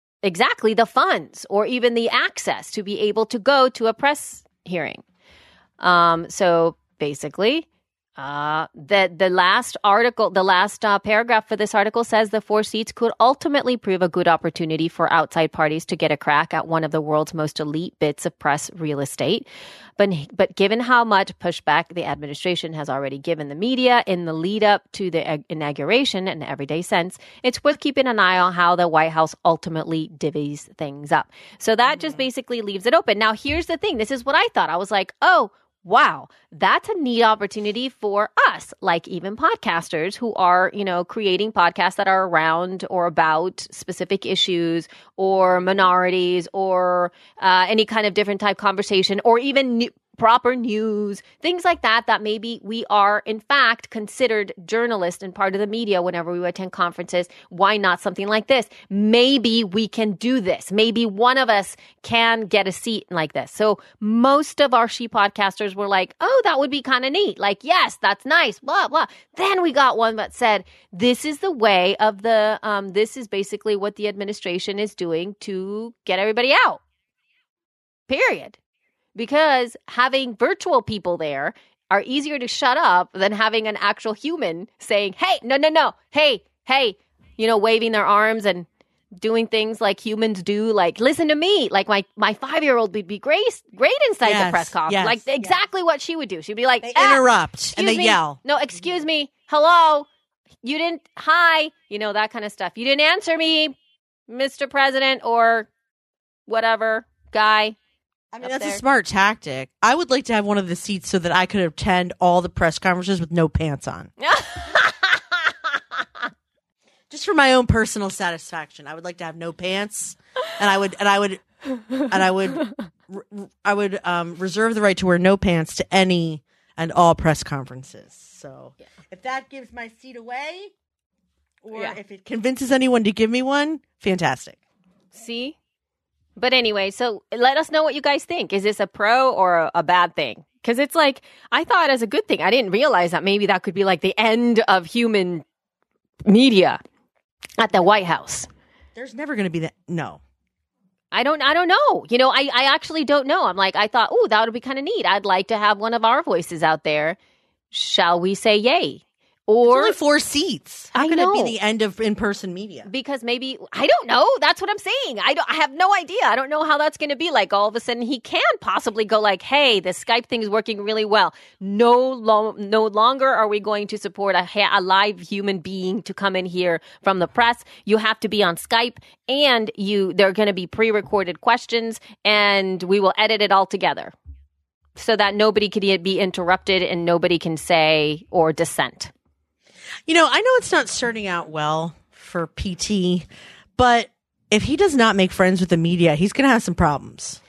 exactly the funds or even the access to be able to go to a press hearing. Um, so basically, uh, the the last article, the last uh, paragraph for this article says the four seats could ultimately prove a good opportunity for outside parties to get a crack at one of the world's most elite bits of press real estate. But but given how much pushback the administration has already given the media in the lead up to the inauguration in everyday sense, it's worth keeping an eye on how the White House ultimately divvies things up. So that mm-hmm. just basically leaves it open. Now, here's the thing. This is what I thought. I was like, oh, wow, that's a neat opportunity for us, like even podcasters who are, you know, creating podcasts that are around or about specific issues or minorities or uh, any kind of different type conversation or even new, proper news, things like that, that maybe we are, in fact, considered journalists and part of the media whenever we attend conferences. Why not something like this? Maybe we can do this. Maybe one of us can get a seat like this. So most of our She podcasters were like, oh, that would be kind of neat. Like, yes, that's nice, blah, blah. Then we got one that said, this is the way of the, um, this is basically what the administration is doing to get everybody out. Period. Because having virtual people there are easier to shut up than having an actual human saying, hey, no, no, no, hey, hey, you know, waving their arms and doing things like humans do, like, listen to me. Like my, my five-year-old would be great, great inside yes, the press conference. Yes, like exactly yes. what she would do. She'd be like, they ah, interrupt and they me. yell. No, excuse me. Hello. You didn't, hi, you know, that kind of stuff. You didn't answer me, Mister President or whatever guy. I mean, that's there. a smart tactic. I would like to have one of the seats so that I could attend all the press conferences with no pants on. Just for my own personal satisfaction. I would like to have no pants, and I would, and I would, and I would, I would um, reserve the right to wear no pants to any and all press conferences. So, yeah. if that gives my seat away, or yeah. if it convinces anyone to give me one, fantastic. See. But anyway, so let us know what you guys think. Is this a pro or a, a bad thing? Because it's like, I thought it as a good thing. I didn't realize that maybe that could be like the end of human media at the White House. There's never going to be that. No. I don't I don't know. You know, I, I actually don't know. I'm like, I thought, oh, that would be kind of neat. I'd like to have one of our voices out there. Shall we say yay? Or it's only four seats. How I could know. it be the end of in-person media? Because maybe, I don't know. That's what I'm saying. I don't. I have no idea. I don't know how that's going to be. Like all of a sudden he can possibly go like, hey, the Skype thing is working really well. No, lo- no longer are we going to support a, ha- a live human being to come in here from the press. You have to be on Skype and you. There are going to be pre-recorded questions and we will edit it all together so that nobody could be interrupted and nobody can say or dissent. You know, I know it's not starting out well for P T, but if he does not make friends with the media, he's going to have some problems.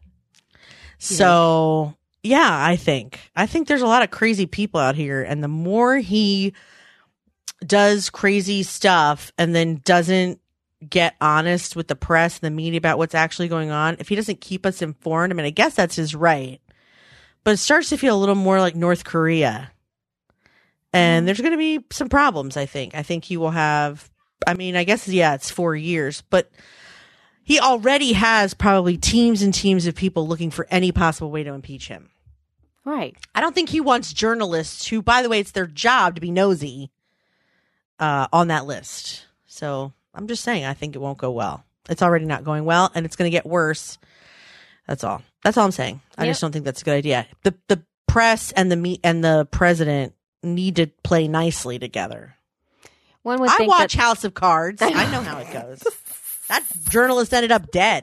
So, yeah, I think. I think there's a lot of crazy people out here, and the more he does crazy stuff and then doesn't get honest with the press and the media about what's actually going on, if he doesn't keep us informed, I mean, I guess that's his right. But it starts to feel a little more like North Korea. And there's going to be some problems, I think. I think he will have, I mean, I guess, yeah, it's four years, but he already has probably teams and teams of people looking for any possible way to impeach him. Right. I don't think he wants journalists who, by the way, it's their job to be nosy uh, on that list. So I'm just saying, I think it won't go well. It's already not going well, and it's going to get worse. That's all. That's all I'm saying. I yep. just don't think that's a good idea. The the press and the me- and the president need to play nicely together. One would I think watch that- House of Cards. I know how it goes. That journalist ended up dead.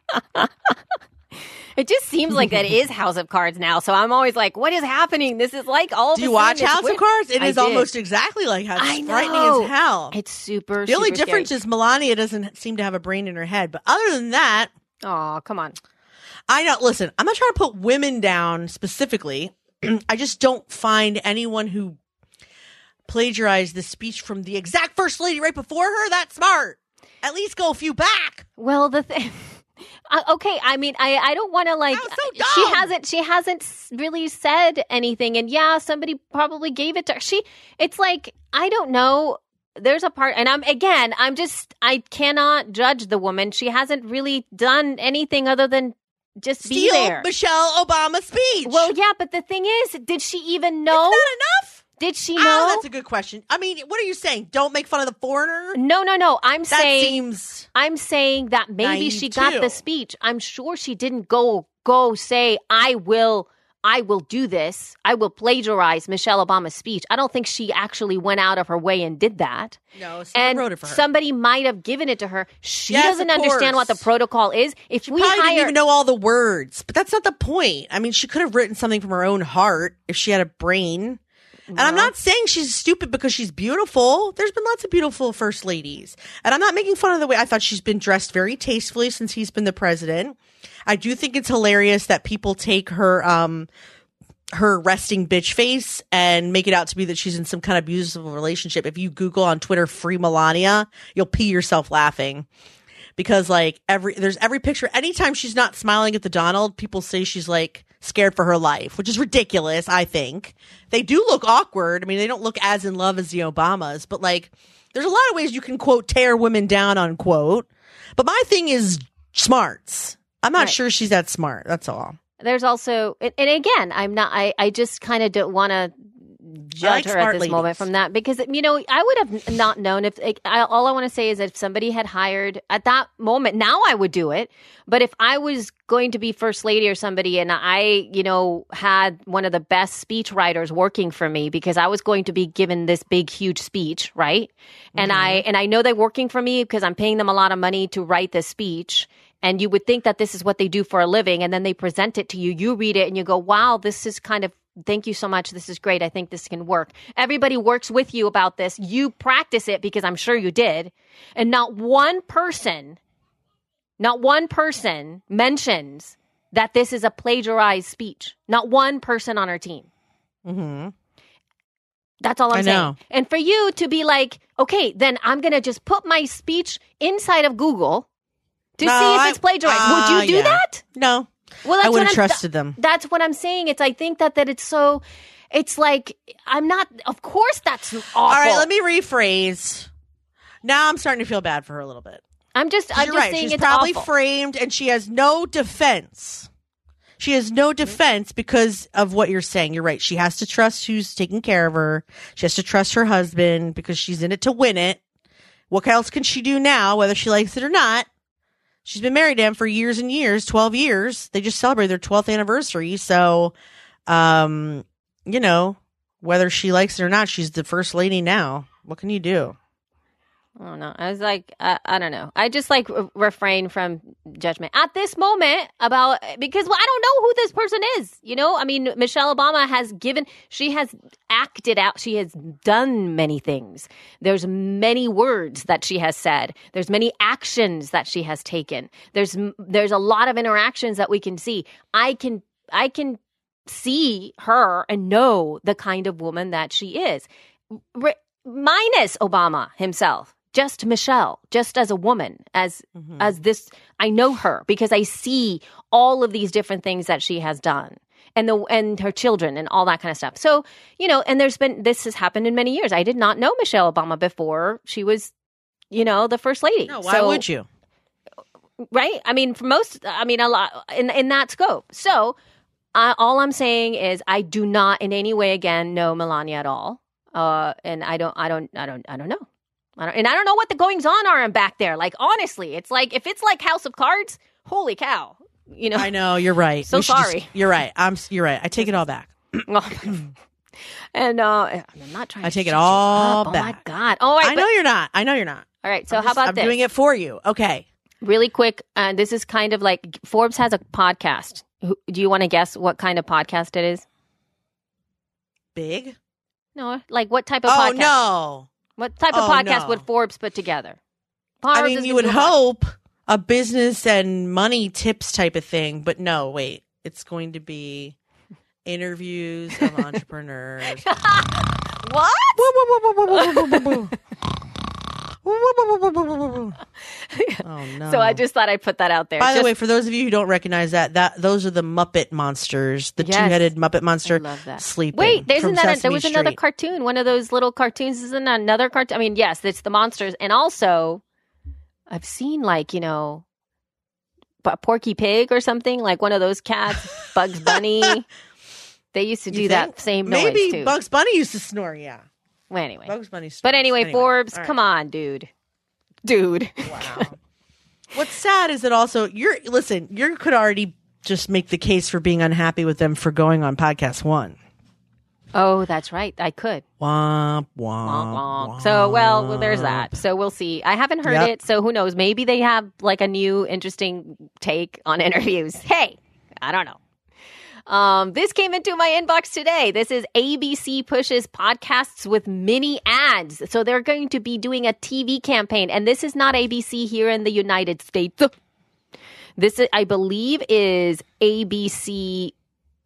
It just seems like that is House of Cards now. So I'm always like, what is happening? This is like all of Do you a watch sudden House weird. of Cards? It I is did. almost exactly like House. I It's know. frightening as hell. It's super, The only super difference scary. is Melania doesn't seem to have a brain in her head. But other than that, oh, come on. I know. Listen, I'm not trying to put women down specifically. I just don't find anyone who plagiarized the speech from the exact first lady right before her that smart. At least go a few back. Well, the thing. Uh, okay, I mean, I, I don't want to like. That was so dumb. She hasn't. She hasn't really said anything, and yeah, somebody probably gave it to her. She. It's like I don't know. There's a part, and I'm again. I'm just. I cannot judge the woman. She hasn't really done anything other than just Steal be there. Michelle Obama's speech. Well, yeah, but the thing is, did she even know? Isn't that enough? Did she Oh, know? that's a good question. I mean, what are you saying? Don't make fun of the foreigner? No, no, no. I'm That saying seems I'm saying that maybe naive she got too. the speech. I'm sure she didn't go go say, I will I will do this. I will plagiarize Michelle Obama's speech. I don't think she actually went out of her way and did that. no. Someone And wrote it for her. somebody might have given it to her. She Yes, doesn't of understand what the course. protocol is. If we Probably hire didn't even know all the words, but that's not the point. I mean, she could have written something from her own heart if she had a brain. And I'm not saying she's stupid because she's beautiful. There's been lots of beautiful first ladies. And I'm not making fun of the way I thought she's been dressed very tastefully since he's been the president. I do think it's hilarious that people take her um her resting bitch face and make it out to be that she's in some kind of abusive relationship. If you Google on Twitter free Melania, you'll pee yourself laughing. Because like every there's every picture, anytime she's not smiling at the Donald, people say she's like scared for her life, which is ridiculous, I think. They do look awkward. I mean, they don't look as in love as the Obamas, but like there's a lot of ways you can quote tear women down, unquote. But my thing is smarts. I'm not Right. sure she's that smart. That's all. there's also and, and again, I'm not I, I just kind of don't want to judge like her at smart this ladies. moment from that because you know I would have not known if like, I, all I want to say is that if somebody had hired at that moment now I would do it, but if I was going to be first lady or somebody and I you know had one of the best speech writers working for me because I was going to be given this big huge speech, right? And Mm-hmm. I and I know they're working for me because I'm paying them a lot of money to write this speech. And you would think that this is what they do for a living, and then they present it to you. You read it and you go, wow, this is kind of, thank you so much. This is great. I think this can work. Everybody works with you about this. You practice it because I'm sure you did. And not one person, not one person mentions that this is a plagiarized speech. Not one person on our team. Mm-hmm. That's all I'm I saying. know. And for you to be like, okay, then I'm going to just put my speech inside of Google to No, see if I- it's plagiarized. uh, Would you do yeah. that? No. Well, that's I would what have I'm, trusted them. That's what I'm saying. It's I think that that it's so. It's like I'm not. Of course, that's awful. All right, let me rephrase. Now I'm starting to feel bad for her a little bit. I'm just. I'm You're just right. saying She's it's probably awful. framed and she has no defense. She has no defense because of what you're saying. You're right. She has to trust who's taking care of her. She has to trust her husband because she's in it to win it. What else can she do now, whether she likes it or not? She's been married to him for years and years, twelve years. They just celebrated their twelfth anniversary. So, um, you know, whether she likes it or not, she's the first lady now. What can you do? I don't know. I was like, I, I don't know. I just like re- refrain from judgment at this moment about because well, I don't know who this person is. You know, I mean, Michelle Obama has given, she has acted out, she has done many things. There's many words that she has said. There's many actions that she has taken. There's there's a lot of interactions that we can see. I can I can see her and know the kind of woman that she is, Re- minus Obama himself. Just Michelle, just as a woman, as Mm-hmm. as this, I know her because I see all of these different things that she has done, and the and her children and all that kind of stuff. So you know, and there's been this has happened in many years. I did not know Michelle Obama before she was, you know, the first lady. No, why So- would you? right? I mean, for most, I mean, a lot in in that scope. So, uh, all I'm saying is, I do not in any way again know Melania at all, uh, and I don't, I don't, I don't, I don't know. I don't, and I don't know what the goings on are in back there. Like honestly, it's like if it's like House of Cards, holy cow, you know. I know you're right. So We should just- sorry. you're right. I'm. You're right. I take it all back. and uh, I'm not trying. I to take it shut you all up. Oh my back. god! All right, I know but- you're not. I know you're not. all right. So I'm how just- about I'm this? doing it for you. Okay. Really quick, uh, this is kind of like Forbes has a podcast. Who- Do you want to guess what kind of podcast it is? Big. No, like what type of Oh podcast? no. What type of Oh, podcast no. would Forbes put together? I Forbes mean, is you would gonna do a podcast. hope a business and money tips type of thing, but no. Wait, it's going to be interviews of entrepreneurs. What? Oh no! So I just thought I'd put that out there. By the Just- way, for those of you who don't recognize that, that those are the Muppet monsters, the Yes. two-headed Muppet monster I love that. sleeping. Wait, there's from another. There Sesame was another Street. cartoon. One of those little cartoons isn't another cartoon. I mean, yes, it's the monsters, and also I've seen like you know P- Porky Pig or something, like one of those cats, Bugs Bunny. They used to do that same noise Maybe too. Bugs Bunny used to snore, yeah. Well, anyway. Bugs Bunny snores. But anyway, Anyway, Forbes, all come right. on, dude. Dude. Wow. What's sad is that also you're listen, you could already just make the case for being unhappy with them for going on podcast one. Oh, that's right. I could. Womp, womp, Wonk, wonk. womp. So, well, well, there's that. So we'll see. I haven't heard Yep. it, so who knows? Maybe they have like a new interesting take on interviews. Hey, I don't know. Um, this came into my inbox today. This is A B C pushes podcasts with mini ads. So they're going to be doing a T V campaign. And this is not A B C here in the United States. This, I believe, is A B C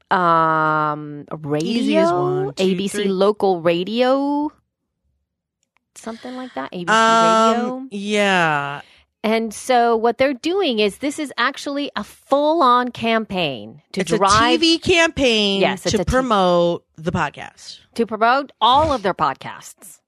um, Easy as radio, one, two, A B C three. local radio, something like that. A B C radio. Um, yeah. And so what they're doing is this is actually a full-on campaign to It's drive a T V campaign Yes, it's to a T V promote the podcast. to promote all of their podcasts.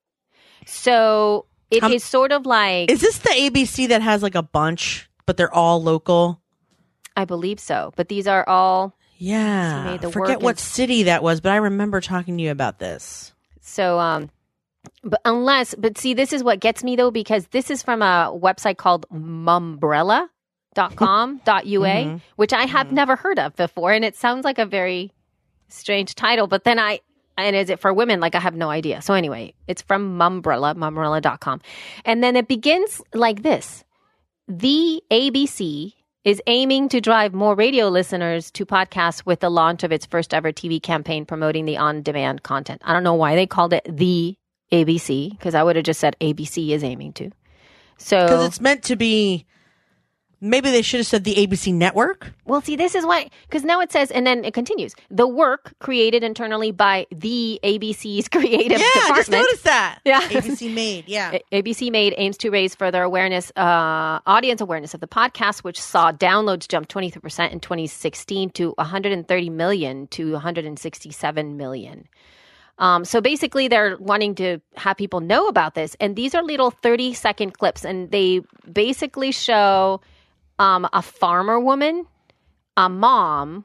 So it is Um, sort of like Is this the A B C that has like a bunch, but they're all local? I believe so, but these are all Yeah. So made the I forget work what is- city that was, but I remember talking to you about this. so um but unless but see this is what gets me though because this is from a website called mumbrella dot com dot U A Mhm. which I have never heard of before and it sounds like a very strange title but then I and is it for women like I have no idea. So anyway, it's from Mumbrella mumbrella dot com and then it begins like this. The A B C is aiming to drive more radio listeners to podcasts with the launch of its first ever T V campaign promoting the on-demand content. I don't know why they called it the A B C because I would have just said A B C is aiming to. So Because it's meant to be, maybe they should have said the A B C network. well, see, this is why because now it says, and then it continues. The work created internally by the A B C's creative Yeah, I department. just noticed that. Yeah. A B C made, yeah. A- ABC Made aims to raise further awareness, uh, audience awareness of the podcast, which saw downloads jump twenty-three percent in twenty sixteen to one hundred thirty million to one hundred sixty-seven million. Um, so basically, they're wanting to have people know about this. And these are little thirty second clips. And they basically show um, a farmer woman, a mom,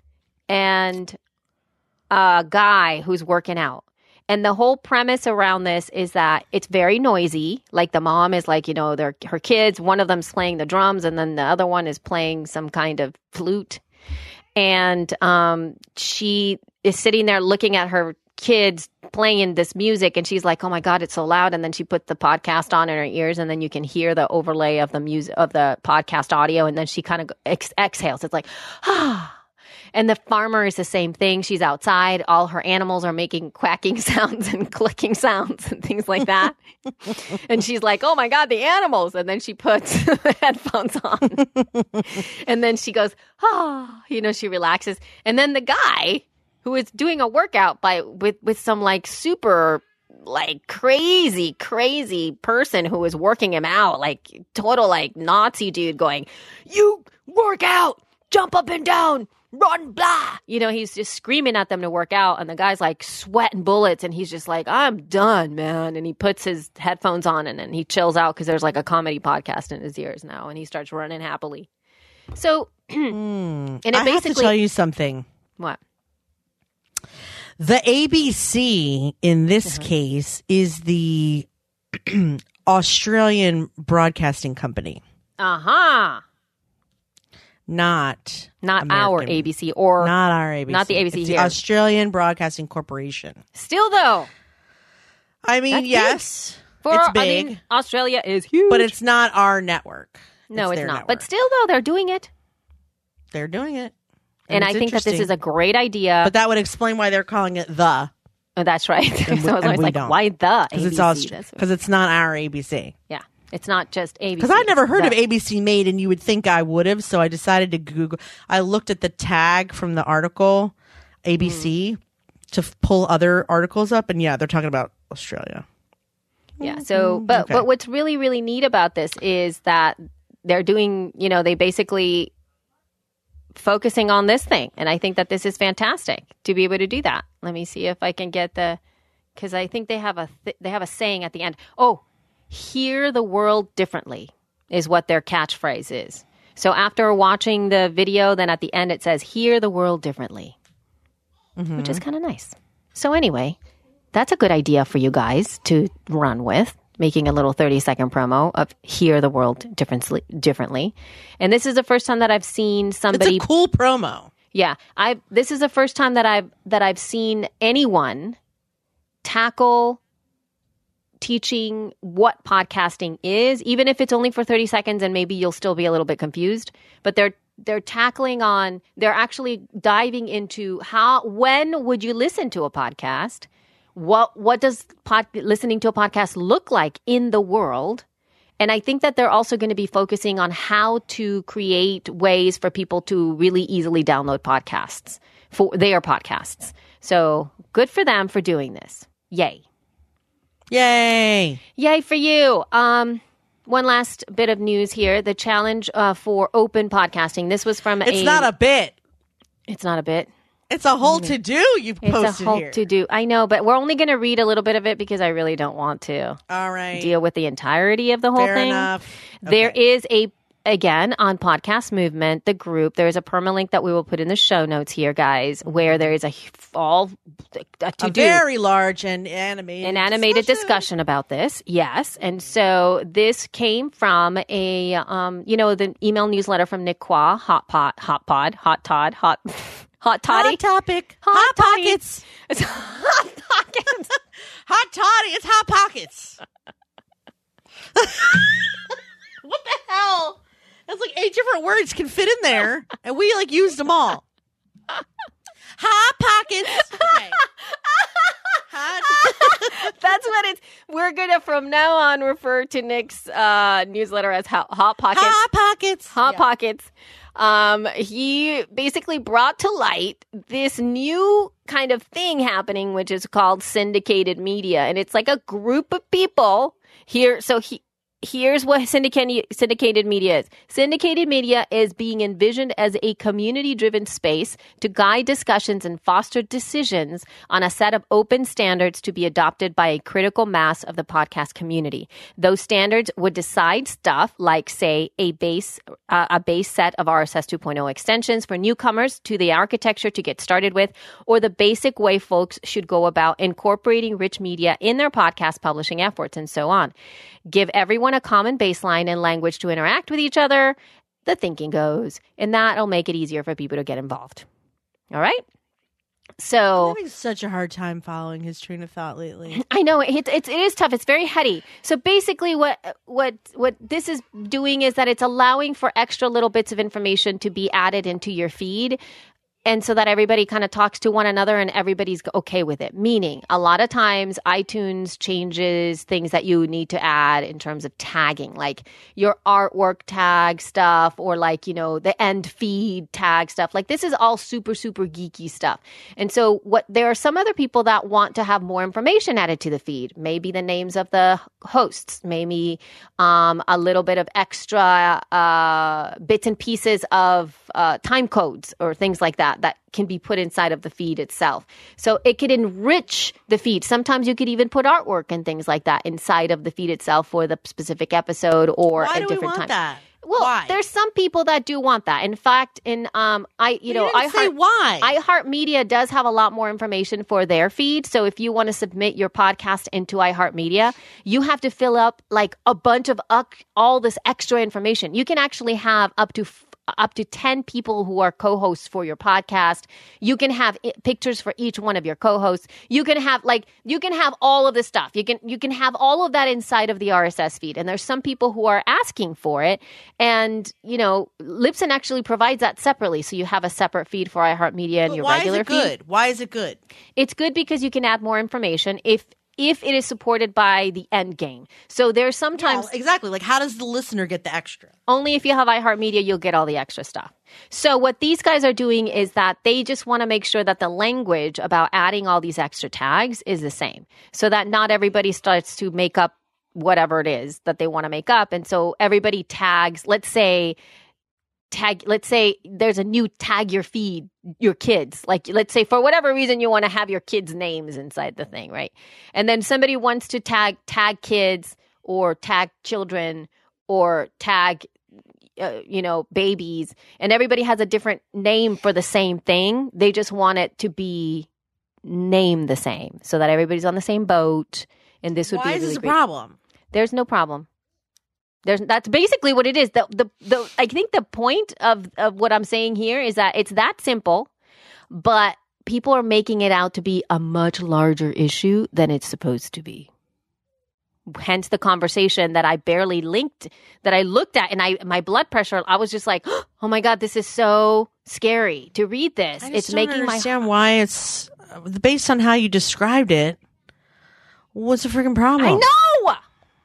and a guy who's working out. And the whole premise around this is that it's very noisy. Like the mom is like, you know, their her kids, one of them's playing the drums and then the other one is playing some kind of flute. And um, she is sitting there looking at her kids playing this music and she's like, oh my God, it's so loud. And then she put the podcast on in her ears and then you can hear the overlay of the music of the podcast audio. And then she kind of ex- exhales. It's like, ah. And the farmer is the same thing. She's outside. All her animals are making quacking sounds and clicking sounds and things like that. And she's like, oh my God, the animals. And then she puts the headphones on. And then she goes, ah, you know, she relaxes. And then the guy who is doing a workout by with, with some like super like crazy, crazy person who is working him out, like total like Nazi dude going, you work out, jump up and down, run, blah. You know, he's just screaming at them to work out. And the guy's like sweating bullets. And he's just like, I'm done, man. And he puts his headphones on and then he chills out because there's like a comedy podcast in his ears now. And he starts running happily. So, Mm. and it I have to basically, tell you something. what? The A B C in this Uh-huh. case is the Australian Broadcasting Company, Uh-huh. not Not our American. A B C or not our A B C, not the A B C It's here. the Australian Broadcasting Corporation. still though. I mean, That's big. yes, For, it's I big, mean, Australia is huge. but it's not our network. no, it's their not. network. But still though, they're doing it. They're doing it, And, it's I think that this interesting. is a great idea. But that would explain why they're calling it the, Oh, that's right. And we- so I was and always we like, don't. why the A because B it's C? Aust- That's what- because it's not our A B C. yeah, it's not just A B C. Because I never heard the- of A B C Made, and you would think I would have, so I decided to Google. I looked at the tag from the article, A B C, to f- pull other articles up, and yeah, they're talking about Australia. Yeah. So, but Okay. but what's really really neat about this is that they're doing. You know, they basically focusing on this thing, and I think that this is fantastic to be able to do that. Let me see if I can get the because I think they have a th- they have a saying at the end. Oh, hear the world differently is what their catchphrase is. So after watching the video, then at the end it says, hear the world differently, mm-hmm. which is kind of nice. So anyway, that's a good idea for you guys to run with, making a little thirty second promo of hear the world differently. differently. And this is the first time that I've seen somebody. It's a cool promo. Yeah. I, this is the first time that I've, that I've seen anyone tackle teaching what podcasting is, even if it's only for thirty seconds and maybe you'll still be a little bit confused, but they're they're tackling on, they're actually diving into how, when would you listen to a podcast? What what does pod, listening to a podcast look like in the world? And I think that they're also going to be focusing on how to create ways for people to really easily download podcasts for their podcasts. So good for them for doing this. Yay. Yay. Yay for you. Um, one last bit of news here. The challenge uh, for open podcasting. This was from it's a... It's not a bit. It's not a bit. It's a whole to-do you've posted It's a whole here. to-do. I know, but we're only going to read a little bit of it because I really don't want to All right. deal with the entirety of the whole Fair thing. enough. There Okay. is a... Again, on Podcast Movement, the group, there is a permalink that we will put in the show notes here, guys, where there is a all a A to-do. very large and animated An animated discussion. discussion about this, yes. And so this came from a, um, you know, the email newsletter from Nick Qua, Hot Pot, Hot Pod, Hot Todd, Hot, Hot Toddy. Hot topic. Hot Hot, toddy. pockets. It's Hot Pockets. Hot toddy. It's hot pockets. What the hell? That's like eight different words can fit in there, and we like used them all. Hot pockets. Okay. Hot. That's what it's, we're going to from now on refer to Nick's uh, newsletter as Hot, hot Pockets. Hot pockets. Hot Yeah. Pockets. Um, he basically brought to light this new kind of thing happening, which is called syndicated media. And it's like a group of people here. So he, here's what syndicated, syndicated media is. Syndicated media is being envisioned as a community-driven space to guide discussions and foster decisions on a set of open standards to be adopted by a critical mass of the podcast community. Those standards would decide stuff like, say, a base uh, a base set of R S S two point oh extensions for newcomers to the architecture to get started with, or the basic way folks should go about incorporating rich media in their podcast publishing efforts, and so on. Give everyone a common baseline and language to interact with each other, the thinking goes, and that'll make it easier for people to get involved. All right? So I'm having such a hard time following his train of thought lately. I know it, it's it is tough. It's very heady. So basically, what what what this is doing is that it's allowing for extra little bits of information to be added into your feed. And so that everybody kind of talks to one another and everybody's okay with it. Meaning, a lot of times iTunes changes things that you need to add in terms of tagging, like your artwork tag stuff or like, you know, the end feed tag stuff. Like this is all super, super geeky stuff. And so what there are some other people that want to have more information added to the feed. Maybe the names of the hosts, maybe um, a little bit of extra uh, bits and pieces of uh, time codes or things like that that can be put inside of the feed itself. So it could enrich the feed. Sometimes you could even put artwork and things like that inside of the feed itself for the specific episode or Why a do we different want time. that? Well, Why? there's some people that do want that. In fact, in um, I you know, you didn't I say why. iHeartMedia does have a lot more information for their feed. So if you want to submit your podcast into iHeartMedia, you have to fill up like a bunch of uh, all this extra information. You can actually have up to f- up to ten people who are co-hosts for your podcast. You can have I- pictures for each one of your co-hosts. You can have like you can have all of this stuff. You can you can have all of that inside of the R S S feed. And there's some people who are asking for it. And, you know, Libsyn actually provides that separately. So you have a separate feed for iHeartMedia and But your why regular is it feed. good? Why is it good? It's good because you can add more information if if it is supported by the end game. So there's sometimes Yeah, exactly. Like, how does the listener get the extra? only if you have iHeartMedia, you'll get all the extra stuff. So what these guys are doing is that they just want to make sure that the language about adding all these extra tags is the same so that not everybody starts to make up whatever it is that they want to make up. And so everybody tags, let's say, tag, let's say there's a new tag your feed, your kids. Like, let's say for whatever reason you want to have your kids' names inside the thing, right? And then somebody wants to tag, tag kids or tag children or tag uh, you know, babies, and everybody has a different name for the same thing. They just want it to be named the same so that everybody's on the same boat. And this would Why be a is really this a great- problem? There's no problem. There's that's basically what it is. The, the the I think the point of of what I'm saying here is that it's that simple, but people are making it out to be a much larger issue than it's supposed to be. Hence the conversation that I barely linked, that I looked at, and I my blood pressure, I was just like, oh my God, this is so scary to read this. I just It's don't making understand my why it's based on how you described it. What's the freaking problem? I know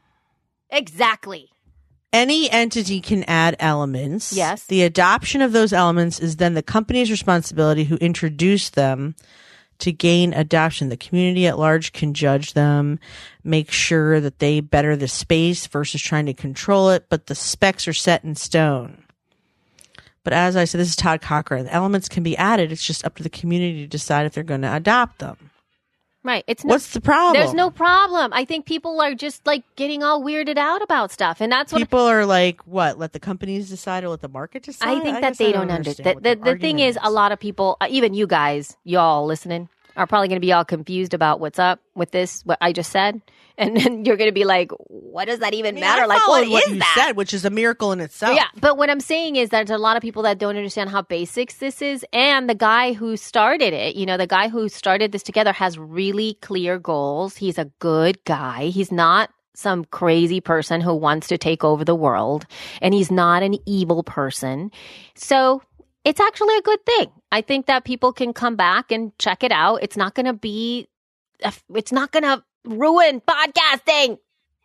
exactly. Any entity can add elements. Yes. The adoption of those elements is then the company's responsibility who introduced them to gain adoption. The community at large can judge them, make sure that they better the space versus trying to control it, but the specs are set in stone. But as I said, this is Todd Cochran. The elements can be added. It's just up to the community to decide if they're going to adopt them. Right. It's no, What's the problem? There's no problem. I think people are just like getting all weirded out about stuff. And that's what People are like, what? Let the companies decide or let the market decide? I think that guess they I don't understand. what The, the, the thing argument is, a lot of people, uh, even you guys, y'all listening, are probably going to be all confused about what's up with this, what I just said. And then you're going to be like, what does that even I mean, matter? I Like, followed what what is you that? said, which is a miracle in itself. Yeah, but what I'm saying is there's a lot of people that don't understand how basics this is. And the guy who started it, you know, the guy who started this together has really clear goals. He's a good guy. He's not some crazy person who wants to take over the world. And he's not an evil person. So it's actually a good thing. I think that people can come back and check it out. It's not going to be, it's not going to ruin podcasting.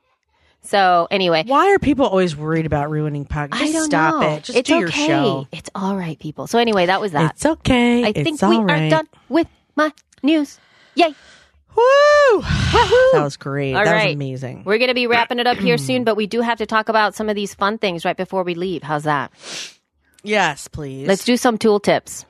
So anyway, Why are people always worried about ruining podcasts? I Just don't stop know. it. Just it's do your okay. show. It's all right, people. So anyway, that was that. It's okay. I it's think all we right. are done with my news. Yay. Woo! That was great. All that right. was amazing. We're going to be wrapping it up here soon, but we do have to talk about some of these fun things right before we leave. How's that? Yes, please. Let's do some tool tips.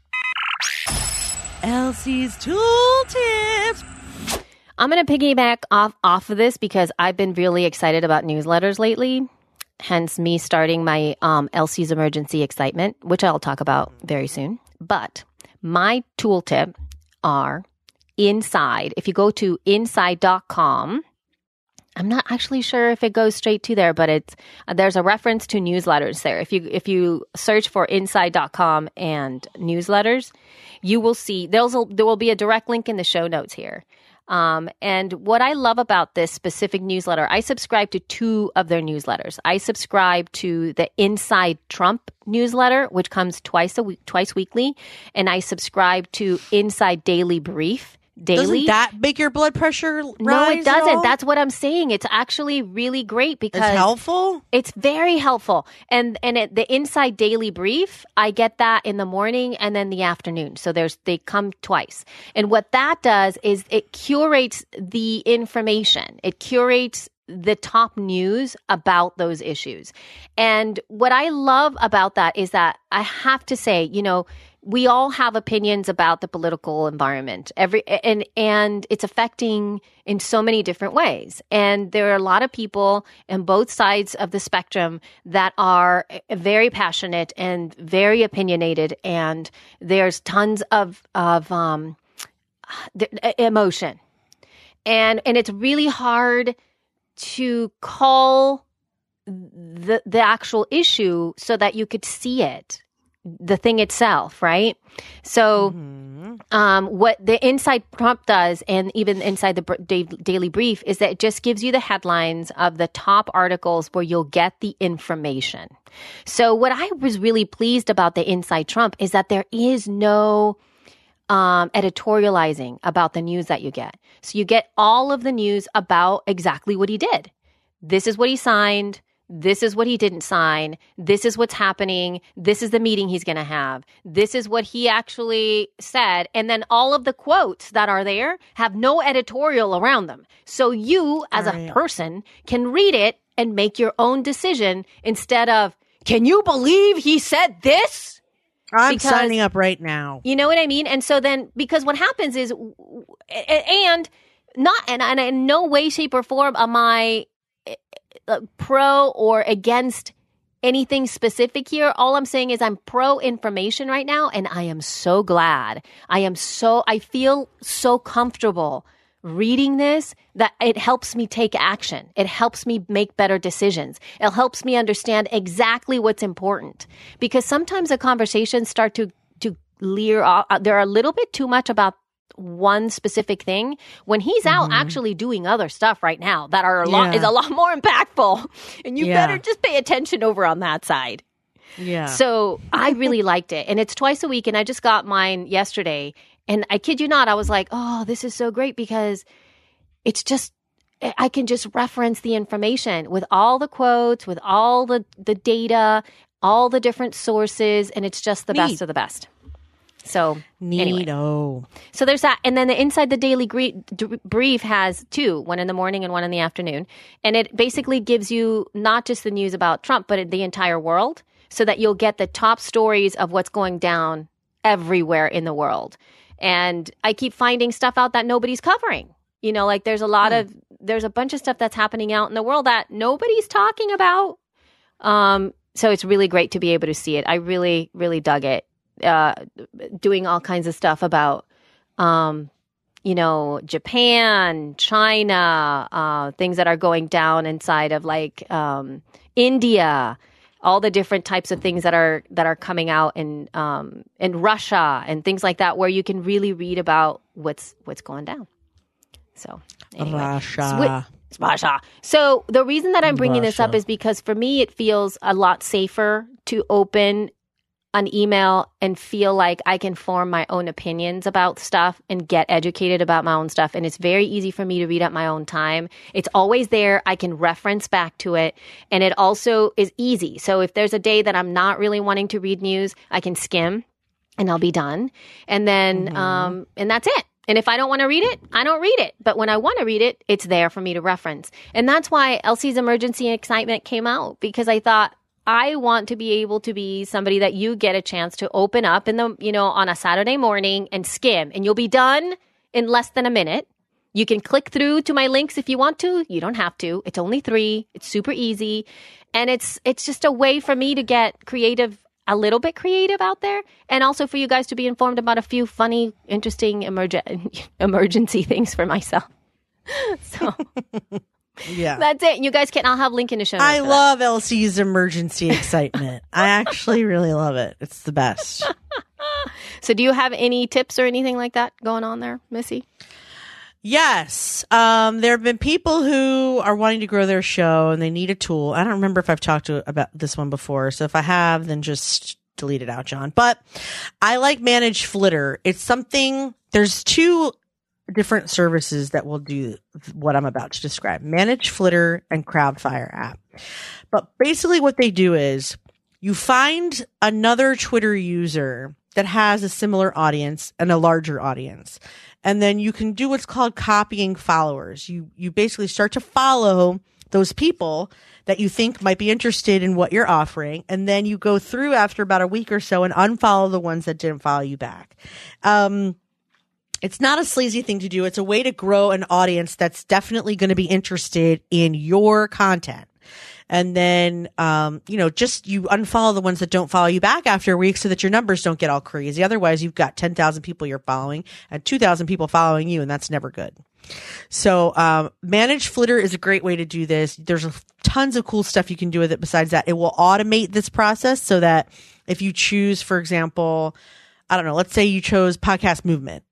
Elsie's tool tips. I'm going to piggyback off, off of this because I've been really excited about newsletters lately, hence me starting my um, Elsie's Emergency Excitement, which I'll talk about very soon. But my tool tip are Inside. If you go to inside dot com, I'm not actually sure if it goes straight to there, but it's uh, there's a reference to newsletters there. If you if you search for inside dot com and newsletters, you will see there's a, there will be a direct link in the show notes here. Um, and what I love about this specific newsletter, I subscribe to two of their newsletters. I subscribe to the Inside Trump newsletter, which comes twice a week, twice weekly, and I subscribe to Inside Daily Brief. Daily. Doesn't that make your blood pressure rise? No, it at doesn't. all? That's what I'm saying. It's actually really great because It's helpful. it's very helpful. And and it, the Inside Daily Brief, I get that in the morning and then the afternoon. So there's they come twice. And what that does is it curates the information. It curates the top news about those issues. And what I love about that is that I have to say, you know, we all have opinions about the political environment. Every and and it's affecting in so many different ways. And there are a lot of people on both sides of the spectrum that are very passionate and very opinionated. And there's tons of of um, emotion, and and it's really hard to call the the actual issue so that you could see it. The thing itself, right? So, mm-hmm. um, what the Inside Trump does, and even inside the Daily Brief, is that it just gives you the headlines of the top articles where you'll get the information. So, what I was really pleased about the Inside Trump is that there is no um, editorializing about the news that you get. So, you get all of the news about exactly what he did. This is what he signed. This is what he didn't sign. This is what's happening. This is the meeting he's going to have. This is what he actually said. And then all of the quotes that are there have no editorial around them. So you, as right. a person, can read it and make your own decision instead of, can you believe he said this? I'm because, signing up right now. You know what I mean? And so then, because what happens is, and not, and, and in no way, shape, or form am I pro or against anything specific here. All I'm saying is I'm pro information right now, and I am so glad. I am so, I feel so comfortable reading this that it helps me take action. It helps me make better decisions. It helps me understand exactly what's important. Because sometimes the conversations start to, to leer off. They're a little bit too much about one specific thing when he's out mm-hmm. actually doing other stuff right now that are a lot yeah. is a lot more impactful, and you yeah. better just pay attention over on that side. Yeah. So I really liked it, and it's twice a week, and I just got mine yesterday, and I kid you not, I was like, oh, this is so great because it's just I can just reference the information with all the quotes, with all the the data, all the different sources, and it's just the Neat. best of the best. So anyway, Neato. So there's that. And then the Inside the Daily Gre- D- Brief has two, one in the morning and one in the afternoon. And it basically gives you not just the news about Trump, but the entire world, so that you'll get the top stories of what's going down everywhere in the world. And I keep finding stuff out that nobody's covering. You know, like there's a lot mm. of, there's a bunch of stuff that's happening out in the world that nobody's talking about. Um, so it's really great to be able to see it. I really, really dug it. Uh, doing all kinds of stuff about, um, you know, Japan, China, uh, things that are going down inside of like um, India, all the different types of things that are that are coming out in um, in Russia and things like that, where you can really read about what's what's going down. So anyway. Russia. Sw- Russia. So the reason that I'm bringing Russia. this up is because for me, it feels a lot safer to open an email and feel like I can form my own opinions about stuff and get educated about my own stuff. And it's very easy for me to read at my own time. It's always there. I can reference back to it. And it also is easy. So if there's a day that I'm not really wanting to read news, I can skim and I'll be done. And then, mm-hmm. um, and that's it. And if I don't want to read it, I don't read it. But when I want to read it, it's there for me to reference. And that's why Elsie's Emergency Excitement came out, because I thought, I want to be able to be somebody that you get a chance to open up in the, you know, on a Saturday morning and skim, and you'll be done in less than a minute. You can click through to my links if you want to. You don't have to. It's only three. It's super easy. And it's, it's just a way for me to get creative, a little bit creative out there. And also for you guys to be informed about a few funny, interesting emerg- emergency things for myself. So yeah, that's it. You guys can, I'll have a link in the show notes. I love Elsie's Emergency Excitement. I actually really love it. It's the best. So do you have any tips or anything like that going on there, Missy? Yes. Um, there have been people who are wanting to grow their show and they need a tool. I don't remember if I've talked to about this one before. So if I have, then just delete it out, John. But I like Manage Flitter. It's something, there's two different services that will do what I'm about to describe. Manage Flitter and Crowdfire app. But basically what they do is you find another Twitter user that has a similar audience and a larger audience. And then you can do what's called copying followers. You you basically start to follow those people that you think might be interested in what you're offering. And then you go through after about a week or so and unfollow the ones that didn't follow you back. Um, It's not a sleazy thing to do. It's a way to grow an audience that's definitely going to be interested in your content. And then, um, you know, just you unfollow the ones that don't follow you back after a week so that your numbers don't get all crazy. Otherwise, you've got ten thousand people you're following and two thousand people following you, and that's never good. So, um, Manage Flitter is a great way to do this. There's a, tons of cool stuff you can do with it. Besides that, it will automate this process so that if you choose, for example, I don't know, let's say you chose Podcast Movement.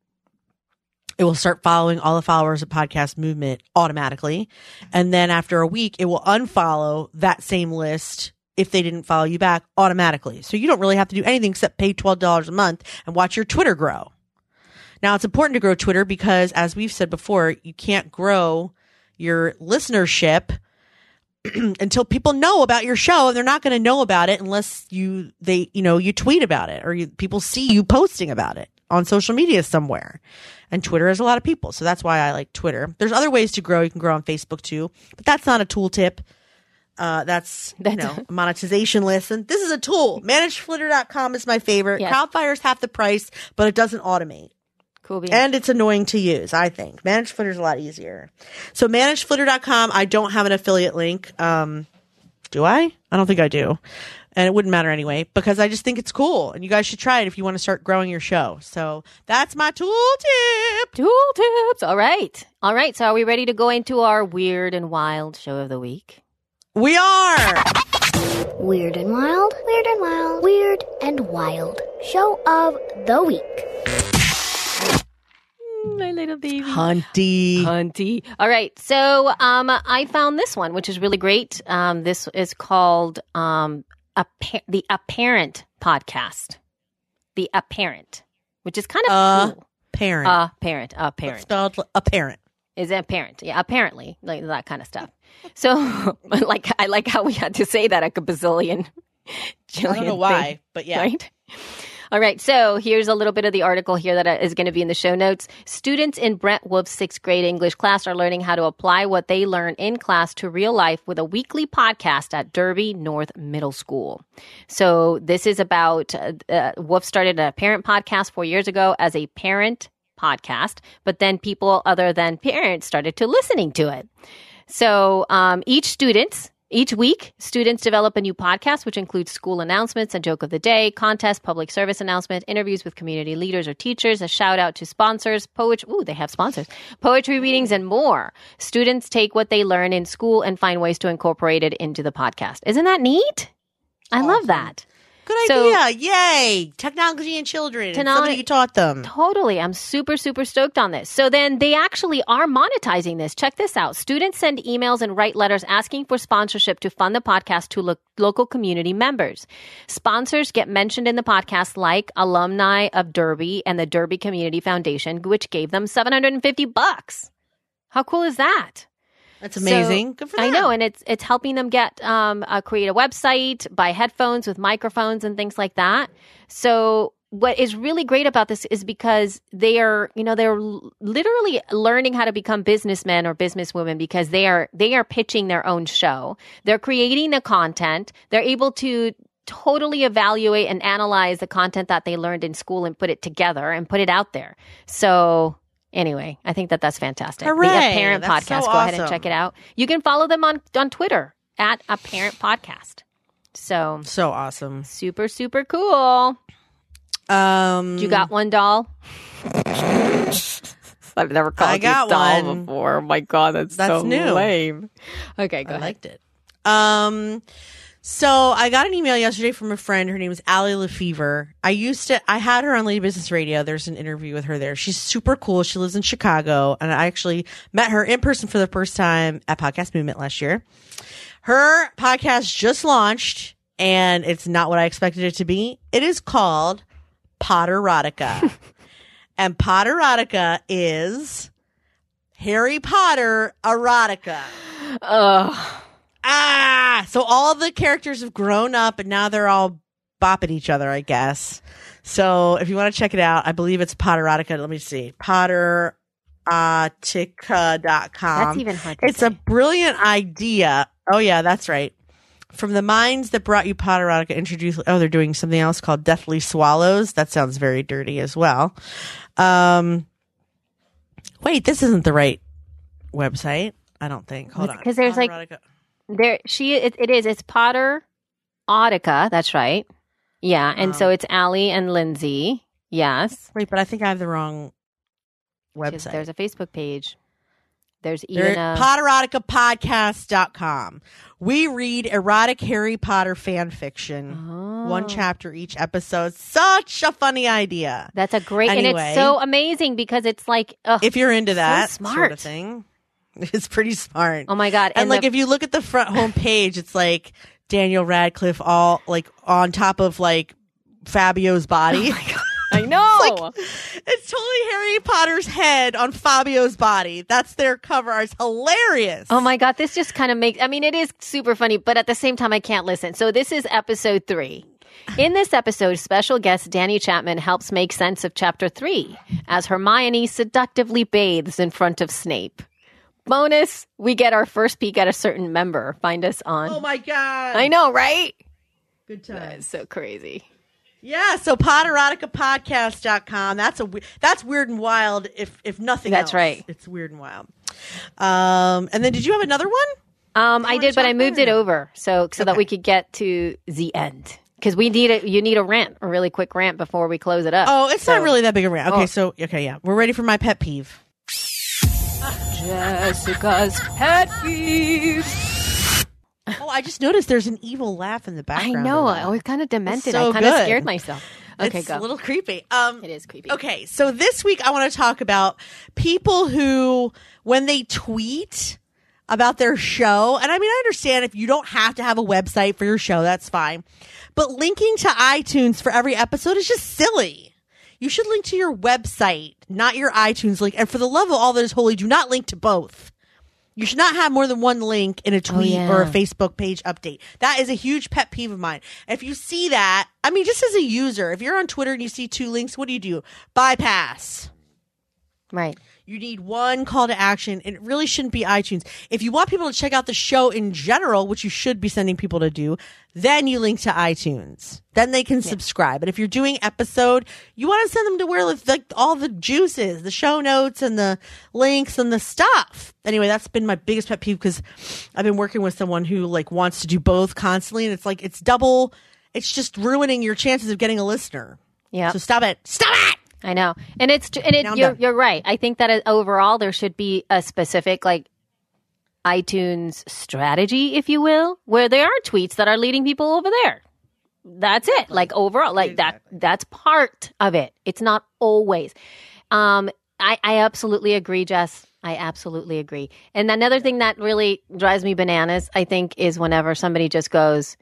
It will start following all the followers of Podcast Movement automatically. And then after a week, it will unfollow that same list if they didn't follow you back automatically. So you don't really have to do anything except pay twelve dollars a month and watch your Twitter grow. Now, it's important to grow Twitter because, as we've said before, you can't grow your listenership until people know about your show, and they're not going to know about it unless you, they, you know, you tweet about it or you, people see you posting about it on social media somewhere. And Twitter has a lot of people. So that's why I like Twitter. There's other ways to grow. You can grow on Facebook too, but that's not a tool tip. Uh, that's, you know, a monetization list. And this is a tool. Manage Flitter dot com is my favorite. Yes. Crowdfire's half the price, but it doesn't automate. Cool beans. And it's annoying to use, I think. Manage Flitter is a lot easier. So Manage Flitter dot com, I don't have an affiliate link. Um, Do I? I don't think I do. And it wouldn't matter anyway, because I just think it's cool. And you guys should try it if you want to start growing your show. So that's my tool tip. Tool tips. All right. All right. So are we ready to go into our weird and wild show of the week? We are. Weird and wild, weird and wild, weird and wild show of the week. My little baby. Hunty. Hunty. All right. So um, I found this one, which is really great. Um, this is called um, Appa- the Apparent Podcast. The Apparent, which is kind of Uh, cool. Parent. Apparent. Apparent. It's spelled apparent. Is it apparent? Yeah, apparently, like that kind of stuff. So, like, I like how we had to say that like a bazillion. I don't know why, things, but yeah. Right? All right. So here's a little bit of the article here that is going to be in the show notes. Students in Brent Wolf's sixth grade English class are learning how to apply what they learn in class to real life with a weekly podcast at Derby North Middle School. So this is about, uh, uh, Wolf started a parent podcast four years ago as a parent podcast, but then people other than parents started to listening to it. So um, each student, each week, students develop a new podcast, which includes school announcements, a joke of the day, contest, public service announcement, interviews with community leaders or teachers, a shout out to sponsors, poetry. Ooh, they have sponsors, poetry readings, and more. Students take what they learn in school and find ways to incorporate it into the podcast. Isn't that neat? I Awesome. love that. Good So- idea. Yay. Technology and children. Technolo- Somebody you taught them. Totally. I'm super, super stoked on this. So then they actually are monetizing this. Check this out. Students send emails and write letters asking for sponsorship to fund the podcast to lo- local community members. Sponsors get mentioned in the podcast like alumni of Derby and the Derby Community Foundation, which gave them seven hundred fifty bucks. How cool is that? That's amazing. So, Good for them. I know, and it's it's helping them get um uh, create a website, buy headphones with microphones and things like that. So what is really great about this is because they are, you know, they're l- literally learning how to become businessmen or businesswomen because they are they are pitching their own show. They're creating the content. They're able to totally evaluate and analyze the content that they learned in school and put it together and put it out there. So anyway, I think that that's fantastic. Hooray. The Apparent That's Podcast. so Go ahead and awesome. check it out. You can follow them on, on Twitter at Apparent Podcast. So So awesome. super, super cool. Um, You got one doll? I've never called I got you doll one. before. Oh my God, that's, That's so new. lame. Okay, go I ahead. liked it. Um, so I got an email yesterday from a friend. Her name is Allie Lefevre. I used to, I had her on Lady Business Radio. There's an interview with her there. She's super cool. She lives in Chicago, and I actually met her in person for the first time at Podcast Movement last year. Her podcast just launched, and it's not what I expected it to be. It is called Potterotica. And Potterotica is Harry Potter erotica. Ugh. Ah, so all the characters have grown up and now they're all bopping each other, I guess. So if you want to check it out, I believe it's Potterotica. Let me see. Potterotica dot com. That's even hard to It's say. a brilliant idea. Oh, yeah, that's right. From the minds that brought you Potterotica, introduced. Oh, they're doing something else called Deathly Swallows. That sounds very dirty as well. Um, wait, this isn't the right website. I don't think. Hold on. Because there's like Potterotica. there she it, it is it's Potter Audica, that's right. Yeah, and Um, so it's Allie and Lindsay. Yes. Wait, but I think I have the wrong Because website. There's a Facebook page. There's There- even a Potterotica podcast dot com. We read erotic Harry Potter fan fiction. Oh. One chapter each episode. Such a funny idea. That's a great, and Anyway. it's so amazing because it's like, ugh, If you're into that smart. sort of thing, it's pretty smart. oh my God. and like the- if you look at the front home page, it's like Daniel Radcliffe all like on top of like Fabio's body. I know. It's like it's totally Harry Potter's head on Fabio's body. That's their cover art. It's hilarious. Oh my God, this just kind of makes, I mean, it is super funny, but at the same time, I can't listen. So this is episode three. In this episode, special guest Danny Chapman helps make sense of chapter three as Hermione seductively bathes in front of Snape. Bonus, we get our first peek at a certain member. Find us on. Oh my god. I know, right? Good That times. is so crazy. Yeah, so Potterotica podcast dot com. That's a we- that's weird and wild if if nothing That's else. right. It's weird and wild. Um and then did you have another one? Um, I wanna did, but talk I moved about it it? over so so that Okay. we could get to the end because we need a you need a rant, a really quick rant before we close it up. Oh, it's So- not really that big a rant. Okay, Oh. so okay, yeah, we're ready for my pet peeve. Jessica's pet peeves. Oh, I just noticed there's an evil laugh in the I background. know. of I that. was kind of demented. so I kind of good. scared myself. Okay, it's go. a little creepy. Um, It is creepy. Okay, so this week I want to talk about people who, when they tweet about their show, and I mean, I understand if you don't have to have a website for your show, that's fine. But linking to iTunes for every episode is just silly. You should link to your website, not your iTunes link. And for the love of all that is holy, do not link to both. You should not have more than one link in a tweet yeah. or a Facebook page update. That is a huge pet peeve of mine. If you see that, I mean, just as a user, if you're on Twitter and you see two links, what do you do? Bypass. Right. You need one call to action, and it really shouldn't be iTunes. If you want people to check out the show in general, which you should be sending people to do, then you link to iTunes. Then they can subscribe. But if you're doing episode, you want to send them to where like all the juice is, the show notes and the links and the stuff. Anyway, that's been my biggest pet peeve because I've been working with someone who like wants to do both constantly, and it's like it's double. It's just ruining your chances of getting a listener. Yeah. So stop it. Stop it. I know, and it's and it, Now I'm you're done. you're right. I think that uh, overall there should be a specific like iTunes strategy, if you will, where there are tweets that are leading people over there. That's it. Like overall, like that. That's part of it. It's not always. Um, I I absolutely agree, Jess. I absolutely agree. And another thing that really drives me bananas, I think, is whenever somebody just goes,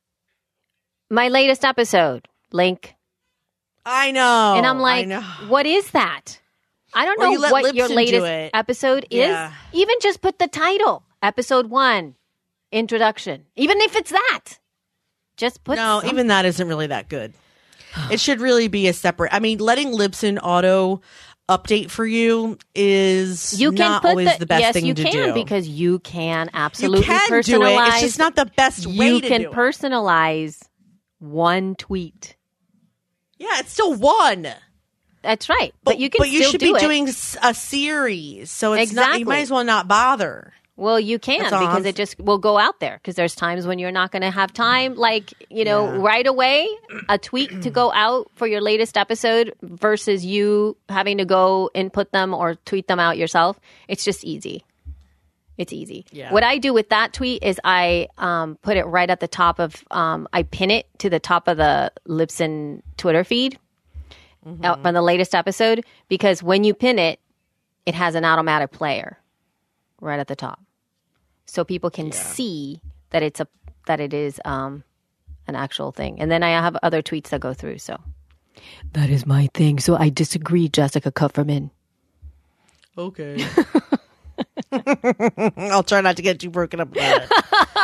"My latest episode link." I know. And I'm I like, know. what is that? I don't Or you know let what your Libsyn do latest it. episode is. Yeah. Even just put the title, episode one, introduction. Even if it's that, just put. No, some- even that isn't really that good. It should really be a separate. I mean, letting Libsyn auto update for you is you can not put always the, the best yes, thing you to can do. because you can you absolutely can personalize. do it. It's just not the best way you to can do it. personalize one tweet. Yeah, it's still one. That's right, but, you can. But you still should do be it. doing s- a series, so it's not. You Exactly. might as well not bother. Well, you can That's all because I'm- it just will go out there because there's times when you're not going to have time, like, you know, Yeah. right away, a tweet to go out for your latest episode versus you having to go input them or tweet them out yourself. It's just easy. It's easy. Yeah. What I do with that tweet is I um, put it right at the top of, um, I pin it to the top of the Libsyn Twitter feed Mm-hmm. uh, on the latest episode because when you pin it, it has an automatic player right at the top, so people can see that it's a that it is um, an actual thing. And then I have other tweets that go through. So that is my thing. So I disagree, Jessica Kupferman. Okay. I'll try not to get too broken up about it.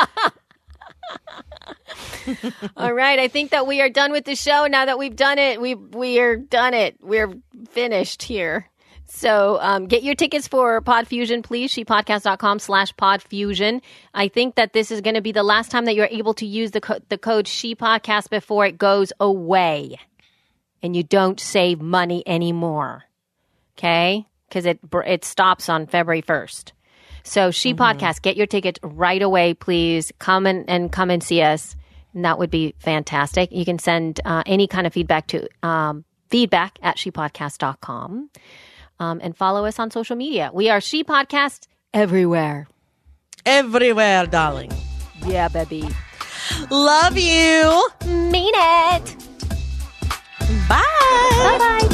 All right, I think that we are done with the show. Now that we've done it, we we are done it. We're finished here. So um, get your tickets for Podfusion, please. Shepodcast.com slash Podfusion. I think that this is going to be the last time that you're able to use the, co- the code ShePodcast before it goes away. And you don't save money anymore. Okay? Because it, br- it stops on February first. So She Podcast, get your tickets right away, please. Come and, and come and see us. And that would be fantastic. You can send uh, any kind of feedback to um, feedback at shepodcast dot com. Um, and follow us on social media. We are She Podcast everywhere. Everywhere, darling. Yeah, baby. Love you. Mean it. Bye. Bye-bye.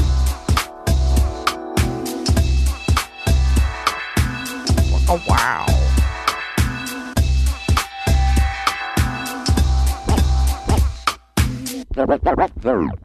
Oh, wow. There.